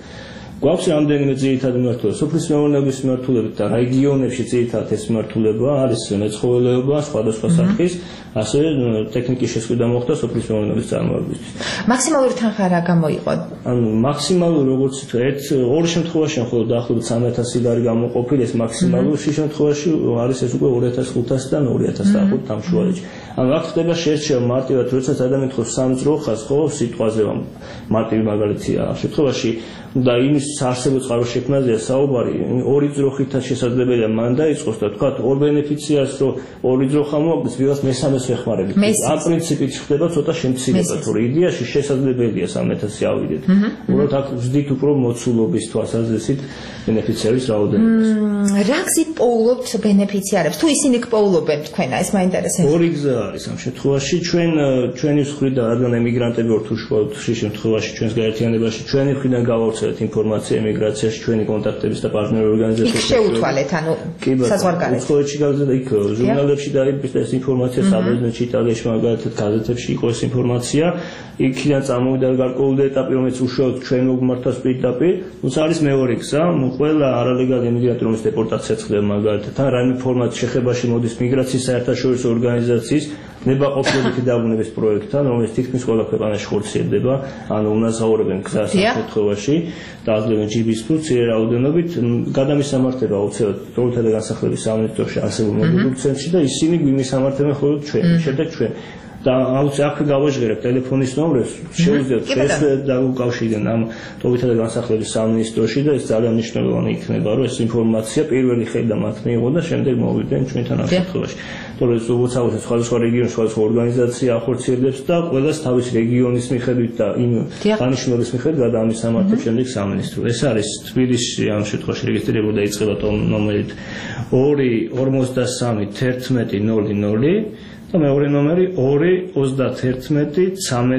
გვაქვს რამდენიმე ძირითადი მიმართულება. სოფლის მეურნეობის მიმართულებით და რეგიონებში ძირითადად ეს მიმართულება არის მეცხოველეობა, სხვადასხვა სახის, ასევე ტექნიკის შესყიდა მოხდა სოფლის მეურნეობის წარმოებისთვის. მაქსიმალური თანხა რა გამოიყო? ანუ მაქსიმალური როგორც ერთ ორი შემთხვევაში მხოლოდ დაახლოებით 3000 ლარი გამოყოფილი, ეს მაქსიმალური შემთხვევაში არის ეს უკვე 2500-დან 2000 დაახლოებით ამ შუალედში. ანუ აქ ხდება შერჩევა მარტივად, როდესაც ადამიანი ხო სამძროხას ხო სიტყვაზე მარტივი მაგალითია ამ შემთხვევაში და იმის არსებულ წყაროს შექმნაზეა საუბარი, ორი ძროხითაც შესაძლებელია მან დაიწყოს და თქვა ორ ბენეფიციარს რომ ორი ძროხა მოაგდეს, ვიღაც მესამეს ეხმარებით. ამ პრინციპით ხდება ცოტა შემცირება, თორე იდეაში შესაძლებელია 3000 ავიდეთ. უბრალოდ აქ ვზდით უფრო მოცულობის თვალსაზრისით ბენეფიციარის რაოდენობას. რა გზით პოულობთ ბენეფიციარებს? თუ ისინი გპოულობენ თქვენა, ეს მაინტერესებს. ორი გზა არის ამ შემთხვევაში. ჩვენი მხრიდან, რადგან ემიგრანტები ვართ უშუალოდ შემთხვევაში ჩვენს გაერთიანებაში, ჩვენი მხრიდან გავავრცელეთ ინფორმაცია ემიგრაციაში, ჩვენი კონტაქტების და პარტნიორ ორგანიზაციებში. იქ შეუთვალეთ, ანუ საზღვარგარეთ. უცხოეთში გავზრდა იქ ჟურნალებში დაიბეჭდა ეს ინფორმაცია, საბერძნეთში, იტალიაში, მაგალითად გაზეთებში იყო ეს ინფორმაცია. იქიდან წამოვიდა გარკვეული ეტაპი, რომელიც უშუალოდ ჩვენ მოგმართავს პირდაპირ. თუმცა არის მეორე გზა, ყველა არალეგალური ემიგრანტი, რომელიც დეპორტაციას ხდება მაგალითად, ან რაიმე ფორმატ შეხებაში მოდის მიგრაციის საერთაშორისო ორგანიზაციის ნებაყოფლობითი დაბრუნების პროექტთან, რომელიც თითქმის ყველა ქვეყანაში ხორციელდება, ანუ უნაზაურებენ გზას ამ შემთხვევაში და აძლევენ ჯიბის ფულს რაოდენობით, გადამისამართება აუცილებლად პროექტთა და განსახლების სამინისტროში არსებულ მობილურ ცენტრში და ისინი გვიმისამართებენ მხოლოდ ჩვენ, შემდეგ ჩვენ. და აქ გავაჟღერებ ტელეფონის ნომრებს, შეუძლებთ ეს დაუკავშირდნენ ამ ტოვითა და განსახლების სამინისტროში და ეს ძალიან მნიშვნელოვანი იქნება, რომ ეს ინფორმაცია პირველი ხედა მათ მიიღო და შემდეგ მოვიდნენ ჩვენთან ამ შემთხვევაში. თორე უცალოდ სხვადასხვა რეგიონის სხვადასხვა ორგანიზაცია ახორციელებს და ყველას თავის რეგიონის მიხედვით და იმ დანიშნულების მიხედვით გადაამისამართებს შემდეგ სამინისტრო. ეს არის თბილისში ამ შემთხვევაში რეგისტრირებული და იწყება ნომერით 2531100 და მეორე ნომერი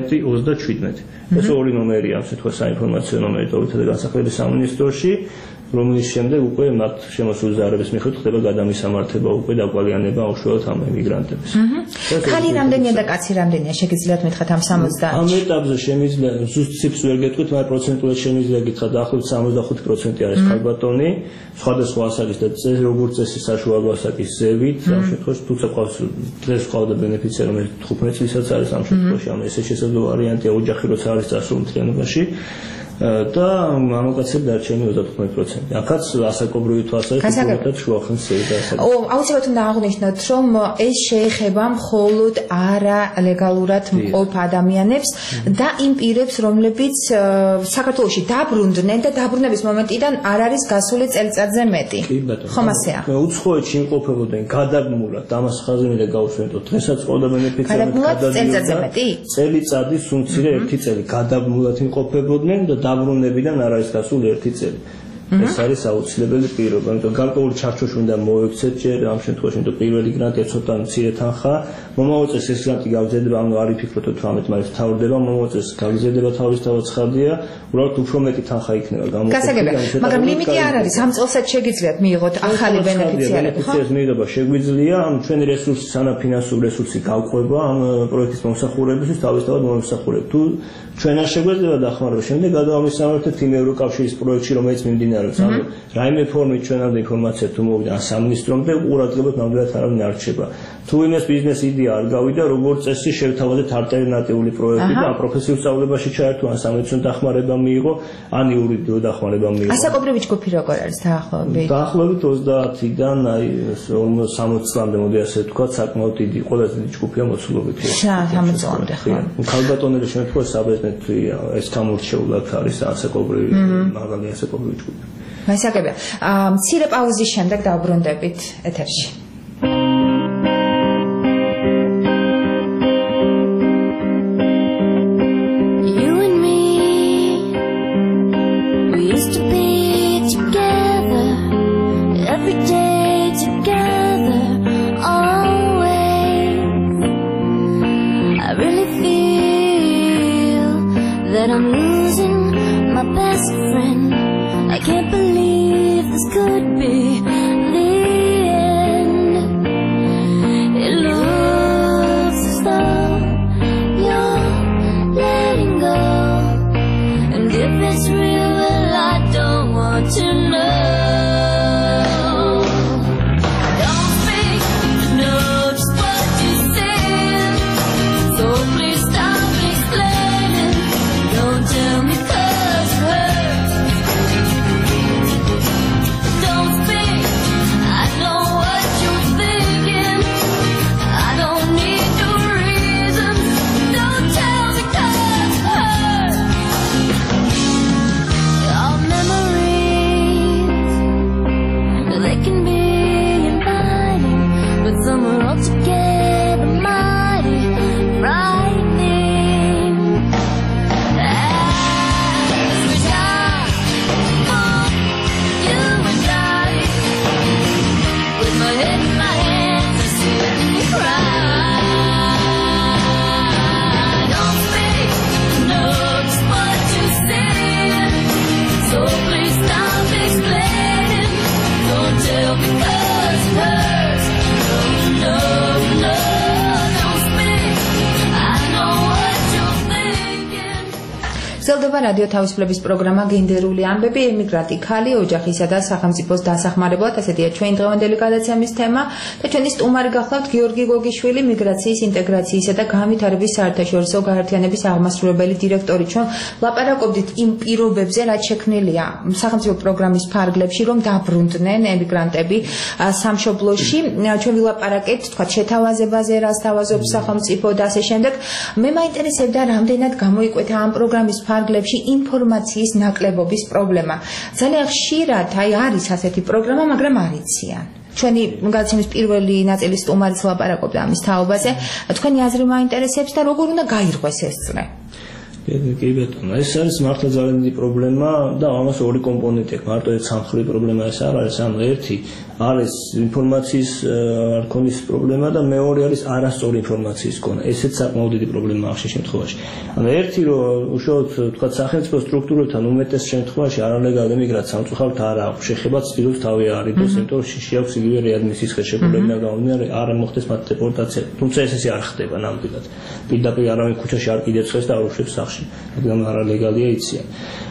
2311327. ეს ორი ნომერია ამ შემთხვევაში საინფორმაციო ნომერი ტოვითა და განსახლების სამინისტროში. რომლის შემდეგ უკვე მათ შემოსული ზარების მიხედვით ხდება გადამისამართება უკვე დაკვალიანება უშუალოდ ამ ემიგრანტების. ხალი რამდენია და კაცი რამდენია შეგიძლიათ მითხრათ ამ 60-ში? ამ ეტაპზე შემიძლია ზუსტ ციფრს ვერ გეტყვით, მაგრამ პროცენტულად შემიძლია გითხრათ დაახლოებით 65% არის ქალბატონი, სხვადასხვა ასაკის და როგორც წესი საშუალო ასაკის ზევით, ამ შემთხვევაში თუმცა ყავს დღეს ყავდა ბენეფიციარი, რომელიც 15 წლისაც არის ამ შემთხვევაში, ამ ესე შესაძლო ვარიანტია ოჯახი როცა არის წასული მთლიანობაში. და მამაკაცები დარჩენილი 35%. აქაც ასაკობრივი თვალსაზრისით შუახნის ზედა ასაკი. აუცილებლად უნდა აღვნიშნოთ, რომ ეს შეეხება მხოლოდ არალეგალურად მყოფ ადამიანებს და იმ პირებს, რომლებიც საქართველოში დაბრუნდნენ და დაბრუნების მომენტიდან არ არის გასული წელიწადზე მეტი. ხომ ასეა? უცხოეთში იმყოფებოდნენ გადაგმულად, ამას ხაზი მინდა გავუსვენოთ. დღესაც ყავდა ბენეფიციარი წელიწადზე მეტი? წელიწადის უმცირე 1 წელი გადაგმულად იმყოფებოდნენ და დაბრუნებიდან არ არის გასული 1 წელი. ეს არის აუცილებელი პირობა, იმიტომ რომ გარკვეული ჩარჩოში უნდა მოექცეთ ჯერ ამ შემთხვევაში, იმიტომ პირველი გრანტია ცოტა მცირე თანხა, მომავალწელს ეს გრანტი გაგზელდება, ანუ არ იფიქროთ რომ 18 მაისს თავდება, მომავალწელს გაგზელდება თავისთავად ცხადია, უბრალოდ უფრო მეტი თანხა იქნება გამოყოფილი. გასაგებია, მაგრამ ლიმიტი არ არის, ამ წელსაც შეგიძლიათ მიიღოთ ახალი ბენეფიციარები, ხო? მიღება შეგვიძლია, ამ ჩვენი რესურსი, სანაფინანსო რესურსი გავყვება ამ პროექტის მომსახურებისთვის, თავისთავად მომსახურებ. თუ ჩვენ არ შეგვეძლება დახმარება, შემდეგ გადავამისამართებთ იმ ევროკავშირის პროექტში, რომელიც მიმდინარეობს. ანუ რაიმე ფორმით ჩვენ ამ ინფორმაცია თუ მოვიდა სამინისტრომდე, ყურადღებოთ ნამდვილად არავინ არ რჩება. თუ იმის ბიზნეს იდეა არ გავიდა, როგორც წესი შევთავაზეთ ალტერნატიული პროექტი და ამ პროფესიულ სწავლებაში ჩაერთო, ან სამედიცინო დახმარება მიიღო, ან იურიდიულ დახმარება მიიღო. ასაკობრივი ჯგუფი როგორ არის დაახლოებით? დაახლოებით 30-დან 60 წლამდე, მოდი ასე ვთქვათ, საკმაოდ დიდი, ყველაზე დიდი ჯგუფია მოცულობითი. 60 წლამდე, ხო. ქალბატონების შემთხვევაში საბერძნეთია ეს გამორჩეულად არის ასაკობრივი, მაღალი ასაკობრივი ჯგუფი. მასაკებია. მცირე პაუზის შემდეგ დავბრუნდებით ეთერში. I'm losing my best friend. I can't believe this could be the end. It looks as though you're letting go, and if it's real, well, I don't want to know. Don't speak, I know just what you said, so please stop explaining. Don't tell me 'cause it hurts. Don't speak, I know what you're thinking. I don't need your reasons. Don't tell me 'cause it hurts. Our memories, they can be inviting, but some are altogether mighty frightening. With my head in my hands, I sit and cry. Don't speak, know just what you said, so please stop explaining. Don't tell me 'cause it hurts. No, no, don't speak. I know what you're thinking. გრძელდება რადიო თავისუფლების პროგრამა გენდერული ამბები, ემიგრანტი ქალი, ოჯახისა და სახელმწიფოს დასახმარებლად. ასეთია ჩვენი დღევანდელი გადაცემის თემა და ჩვენი სტუმარი გახლავთ გიორგი გოგიშვილი, მიგრაციის, ინტეგრაციისა და განვითარების საერთაშორისო გაერთიანების აღმასრულებელი დირექტორი. ჩვენ ლაპარაკობდით იმ პირობებზე, რაც შექმნილია სახელმწიფო პროგრამის ფარგლებში, რომ დაბრუნდნენ ემიგრანტები სამშობლოში. ჩვენ ვილაპარაკეთ, თქვა, შეთავაზებაზე, რას თავაზობს სახელმწიფო და ასე შემდეგ. მე მაინტერესებდა, რამდენად გამოიკვეთა ამ პროგრამის ფარგლებში ინფორმაციის ნაკლებობის პრობლემა. ძალიან ხშირად არის ასეთი პროგრამა, მაგრამ არ იციან. ჩვენი გადაცემის პირველი ნაწილის სტუმარიც ლაპარაკობდა ამის თაობაზე. თქვენი აზრი მაინტერესებს და როგორ უნდა გაირღვეს ეს წრე? კი ბატონო, ეს არის მართლა ძალიან დიდი პრობლემა და ამას ორი კომპონენტი აქვს. მარტო ეს სამხრივი პრობლემა ეს არ არის, ანუ ერთი არის ინფორმაციის არქონის პრობლემა და მეორე არის არასწორი ინფორმაციის კონა. ესეც საკმაოდ დიდი პრობლემაა ამ შემთხვევაში. ანუ ერთი რომ უშუალოდ თქვა სახელმწიფო სტრუქტურებთან უმეტეს შემთხვევაში არალეგალ ემიგრაციას სამწუხაროდ არ აქვს. შეხება ცდილობს თავი არიდოს, იმიტომ რომ შეაქვს იგივე რეადმისიის ხელშეკრულებიდან გამომდინარე არ მოხდეს მათ დეპორტაცია. თუმცა ეს არ ხდება ნამდვილად. პირდაპირ არავინ ქუჩაში არ კიდევ წეს და არ უშვებს სახში. რადგან არალეგალია იციან.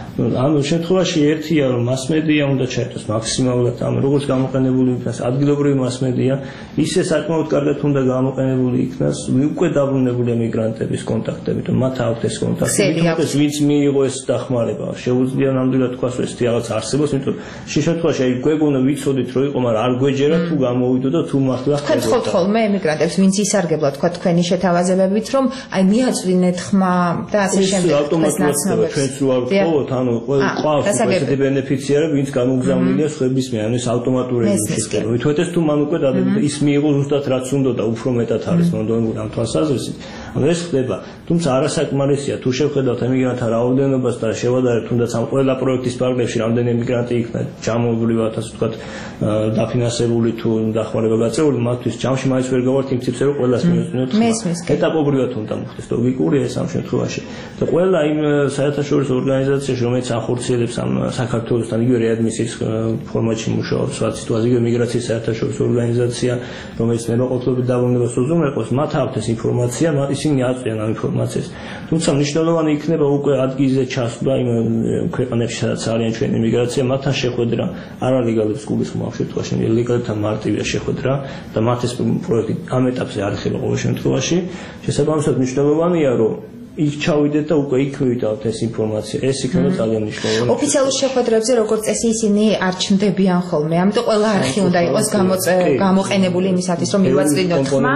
ამ შემთხვევაში ერთია რომ მასმედია უნდა ჩაერთოს მაქსიმალურად ამ როგორც გამოყენებული იქნას ადგილობრივი მასმედია ისე საკმაოდ კარგად უნდა გამოყენებული იქნას უკვე დაბრუნებული მიგრანტების კონტაქტებით რომ მათ აქვთ ეს კონტაქტები თუმცა ვინც მიიღო ეს დახმარება შეუძლია ნამდვილად თქვას რომ ეს რაღაც არსებობს იმიტომ შემთხვევაში აი გვეგონა ვიცოდით რომ იყო მაგრამ არ გვეჯერა თუ გამოვიდო და თუ მართლა ხეთხოვთ ხოლმე ემიგრანტებს ვინც ისარგებლა თქვა თქვენი შეთავაზებებით რომ აი მიაწვინეთ ხმა და ასე შემდეგ ეს ნაცნობებს ჩვენც რო არ ვთხოვოთ ანუ ყავს ესეთი ბენეფიციარები ვინც გამოგზავნილია სხვების მიერ ანუ ეს ავტომატური სისტემა ვითვეთეს თუ მან უკვე დადებდა ის მიიღო ზუსტად რაც უნდა და უფრო მეტად არის მონდონური ამ თვალსაზრისით ანუ ეს ხდება თუმცა არასაკმარისია თუ შევხედავთ ემიგრანტთა რაოდენობას და შევადარებთ თუნდაც ამ ყველა პროექტის პარალელში რამდენი ემიგრანტი იქნა ჯამოუბრიოთ ასე ვთქვათ დაფინანსებული თუ დახმარება გაწეული მათთვის ჯამში მაინც ვერ გავართ იმ ციფრზე რომ ყველას მიეწვინოთ ეტაპობრივად უნდა მოხდეს ლოგიკურია ეს ამ შემთხვევაში და ყველა იმ საერთაშორისო ორგანიზაციაში რომელიც ახორციელებს ამ საქართველოსთან იგივე რეადმისიის ფორმატში მუშაობს სხვა სიტუაცია იგივე მიგრაციის საერთაშორისო ორგანიზაცია რომელიც ნებაყოფლობით დაბრუნებას უზრუნველყოფს მათ აქვთ ეს ინფორმაცია ისინი აწვდიან ამ ინფორმაციას თუმცა მნიშვნელოვანი იქნება უკვე ადგილზე ჩასვლა იმ ქვეყნებში სადაც არიან ჩვენი მიგრაცია მათთან შეხვედრა არალეგალებს გულისხმობ ამ შემთხვევაში ლეგალებთან მარტივია შეხვედრა და მათ ეს პროექტი ამ ეტაპზე არ ეხება ყოველ შემთხვევაში შესაბამისად მნიშვნელოვანია რომ იქ ჩავიდეთ და უკვე იქ მივიდავთ ეს ინფორმაცია. ეს იქნება ძალიან მნიშვნელოვანი. ოფიციალურ შეხვედრებზე როგორც წესი ისინი არ ჩნდებიან ხოლმე. ამიტომ ყველა არხი უნდა იყოს გამოყენებული იმისათვის, რომ მივაწვდინოთ ხმა.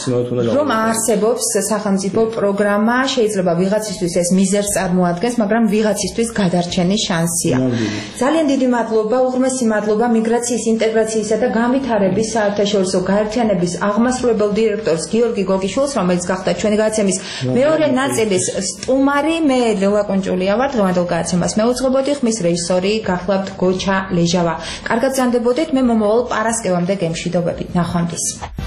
რომ არსებობს სახელმწიფო პროგრამა, შეიძლება ვიღაცისთვის ეს მიზერს წარმოადგენს, მაგრამ ვიღაცისთვის გადარჩენის შანსია. ძალიან დიდი მადლობა, უღრმესი მადლობა მიგრაციის ინტეგრაციისა და განვითარების საერთაშორისო გაერთიანების აღმასრულებელ დირექტორს გიორგი გოგიშვილს, რომელიც გახდა ჩვენი გადაცემის მეორე სტუმარი მე ლელა კონჭულია ვარ დღევანდელ გადაცემას მეუძღვებოდი ხმის რეჟისორი გახლავთ გოჩა ლეჟავა კარგად ზანდებოდეთ მე მომავალ პარასკევამდე გემშვიდობებით ნახვამდის